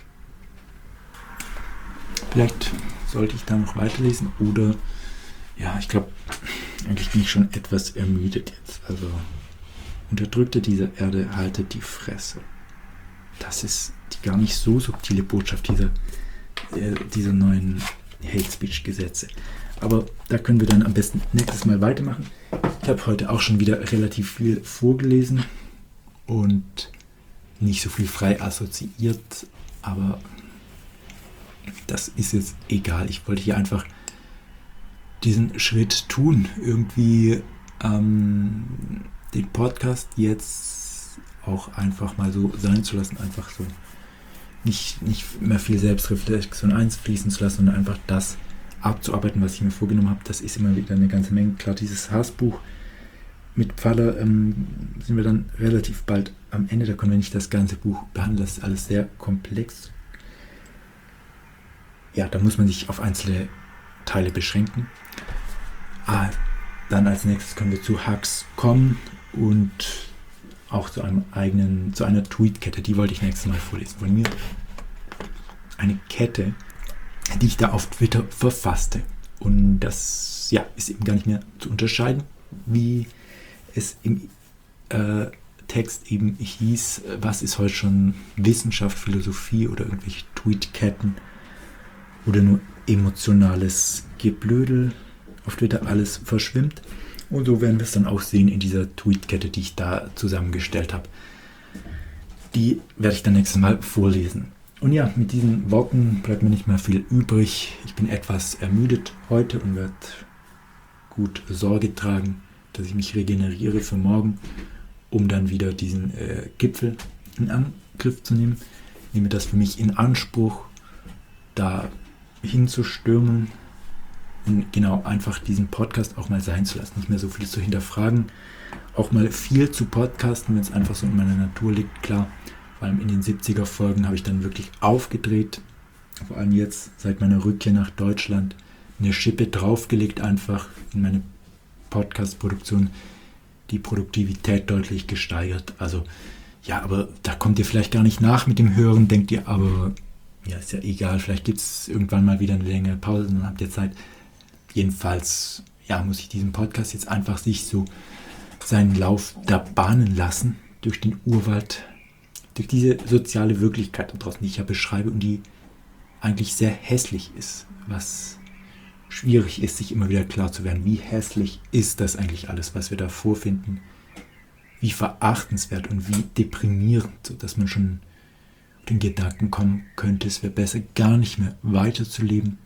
Vielleicht sollte ich da noch weiterlesen oder, ja, ich glaube, eigentlich bin ich schon etwas ermüdet jetzt. Also, Unterdrückte dieser Erde, haltet die Fresse. Das ist die gar nicht so subtile Botschaft dieser, äh, dieser neuen Hate Speech Gesetze. Aber da können wir dann am besten nächstes Mal weitermachen. Ich habe heute auch schon wieder relativ viel vorgelesen und nicht so viel frei assoziiert, aber das ist jetzt egal. Ich wollte hier einfach diesen Schritt tun, irgendwie ähm, den Podcast jetzt auch einfach mal so sein zu lassen, einfach so nicht, nicht mehr viel Selbstreflexion einfließen zu lassen, sondern einfach das abzuarbeiten, was ich mir vorgenommen habe. Das ist immer wieder eine ganze Menge. Klar, dieses Hassbuch mit Pfaller ähm, sind wir dann relativ bald am Ende. Da können wir nicht das ganze Buch behandeln. Das ist alles sehr komplex. Ja, da muss man sich auf einzelne Teile beschränken. Ah, dann als nächstes können wir zu Hacks kommen und auch zu einem eigenen, zu einer Tweetkette. Die wollte ich nächstes Mal vorlesen von mir. Eine Kette, die ich da auf Twitter verfasste. Und das ja, ist eben gar nicht mehr zu unterscheiden, wie es im äh, Text eben hieß, was ist heute schon Wissenschaft, Philosophie oder irgendwelche Tweetketten oder nur emotionales Geblödel. Auf Twitter alles verschwimmt. Und so werden wir es dann auch sehen in dieser Tweetkette, die ich da zusammengestellt habe. Die werde ich dann nächstes Mal vorlesen. Und ja, mit diesen Worten bleibt mir nicht mehr viel übrig. Ich bin etwas ermüdet heute und werde gut Sorge tragen, dass ich mich regeneriere für morgen, um dann wieder diesen äh, Gipfel in Angriff zu nehmen. Ich nehme das für mich in Anspruch, da hinzustürmen und genau einfach diesen Podcast auch mal sein zu lassen, nicht mehr so viel zu hinterfragen, auch mal viel zu podcasten, wenn es einfach so in meiner Natur liegt, klar. Vor allem in den siebziger Folgen habe ich dann wirklich aufgedreht, vor allem jetzt seit meiner Rückkehr nach Deutschland eine Schippe draufgelegt, einfach in meine Podcast-Produktion, die Produktivität deutlich gesteigert. Also ja, aber da kommt ihr vielleicht gar nicht nach mit dem Hören, denkt ihr, aber ja, ist ja egal, vielleicht gibt es irgendwann mal wieder eine längere Pause, dann habt ihr Zeit. Jedenfalls, ja, muss ich diesen Podcast jetzt einfach sich so seinen Lauf da bahnen lassen, durch den Urwald, durch diese soziale Wirklichkeit da draußen, die ich ja beschreibe und die eigentlich sehr hässlich ist, was schwierig ist, sich immer wieder klar zu werden, wie hässlich ist das eigentlich alles, was wir da vorfinden, wie verachtenswert und wie deprimierend, sodass man schon auf den Gedanken kommen könnte, es wäre besser, gar nicht mehr weiterzuleben.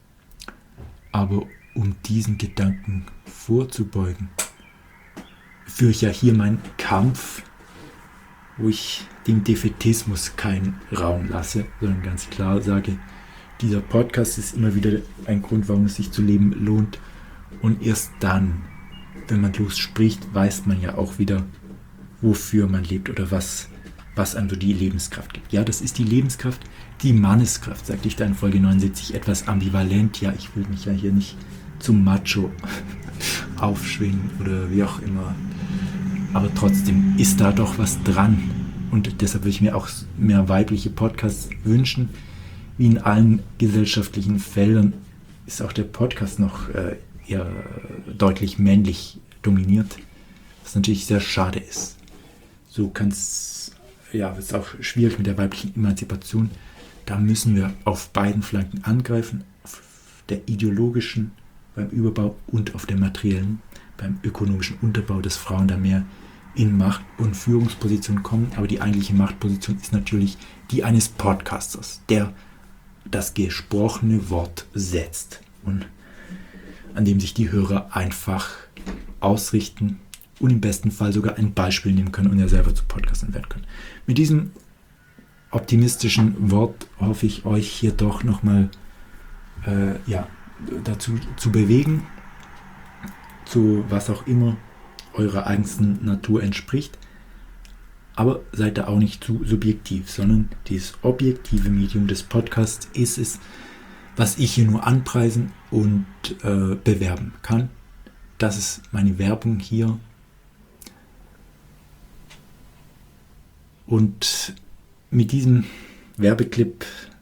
Aber um diesen Gedanken vorzubeugen, führe ich ja hier meinen Kampf, wo ich dem Defätismus keinen Raum lasse, sondern ganz klar sage, dieser Podcast ist immer wieder ein Grund, warum es sich zu leben lohnt. Und erst dann, wenn man losspricht, weiß man ja auch wieder, wofür man lebt oder was, was einem so die Lebenskraft gibt. Ja, das ist die Lebenskraft, die Manneskraft, sagte ich da in Folge neunundsiebzig, etwas ambivalent. Ja, ich will mich ja hier nicht zum Macho aufschwingen oder wie auch immer. Aber trotzdem ist da doch was dran. Und deshalb würde ich mir auch mehr weibliche Podcasts wünschen. Wie in allen gesellschaftlichen Feldern ist auch der Podcast noch äh, eher deutlich männlich dominiert, was natürlich sehr schade ist. So kann es, ja, ist auch schwierig mit der weiblichen Emanzipation. Da müssen wir auf beiden Flanken angreifen, auf der ideologischen, beim Überbau und auf der materiellen, beim ökonomischen Unterbau, dass Frauen da mehr in Macht- und Führungspositionen kommen. Aber die eigentliche Machtposition ist natürlich die eines Podcasters, der das gesprochene Wort setzt und an dem sich die Hörer einfach ausrichten und im besten Fall sogar ein Beispiel nehmen können und ja selber zu Podcastern werden können. Mit diesem optimistischen Wort hoffe ich euch hier doch nochmal äh, ja, dazu zu bewegen, zu was auch immer eurer eigensten Natur entspricht. Aber seid da auch nicht zu subjektiv, sondern dieses objektive Medium des Podcasts ist es, was ich hier nur anpreisen und äh, bewerben kann. Das ist meine Werbung hier. Und mit diesem Werbeclip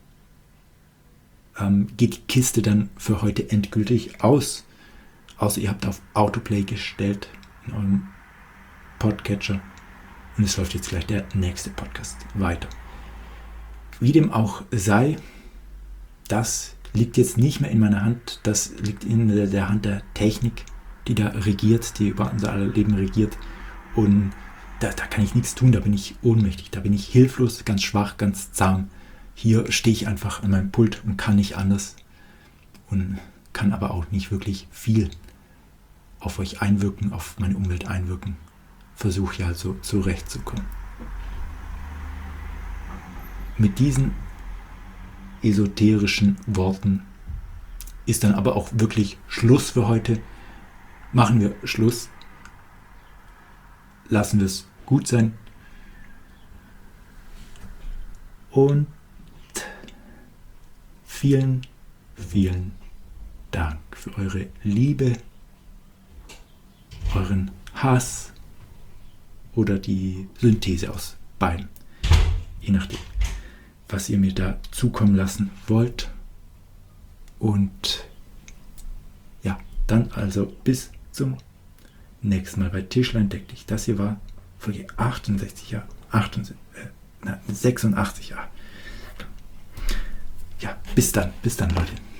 ähm, geht die Kiste dann für heute endgültig aus. Außer ihr habt auf Autoplay gestellt in eurem Podcatcher. Und es läuft jetzt gleich der nächste Podcast weiter. Wie dem auch sei, das liegt jetzt nicht mehr in meiner Hand. Das liegt in der Hand der Technik, die da regiert, die über unser aller Leben regiert. Und da, da kann ich nichts tun, da bin ich ohnmächtig, da bin ich hilflos, ganz schwach, ganz zahm. Hier stehe ich einfach an meinem Pult und kann nicht anders. Und kann aber auch nicht wirklich viel auf euch einwirken, auf meine Umwelt einwirken. Versuche ja also zurechtzukommen. Mit diesen esoterischen Worten ist dann aber auch wirklich Schluss für heute. Machen wir Schluss. Lassen wir es gut sein. Und vielen, vielen Dank für eure Liebe, euren Hass oder die Synthese aus beidem. Je nachdem, was ihr mir da zukommen lassen wollt. Und ja, dann also bis zum nächsten Mal bei Tischlein deck dich. Das hier war Folge achtundsechzig, ja, achtundsiebzig, äh, na, sechsundachtzig, ja. Ja, bis dann, bis dann, Leute.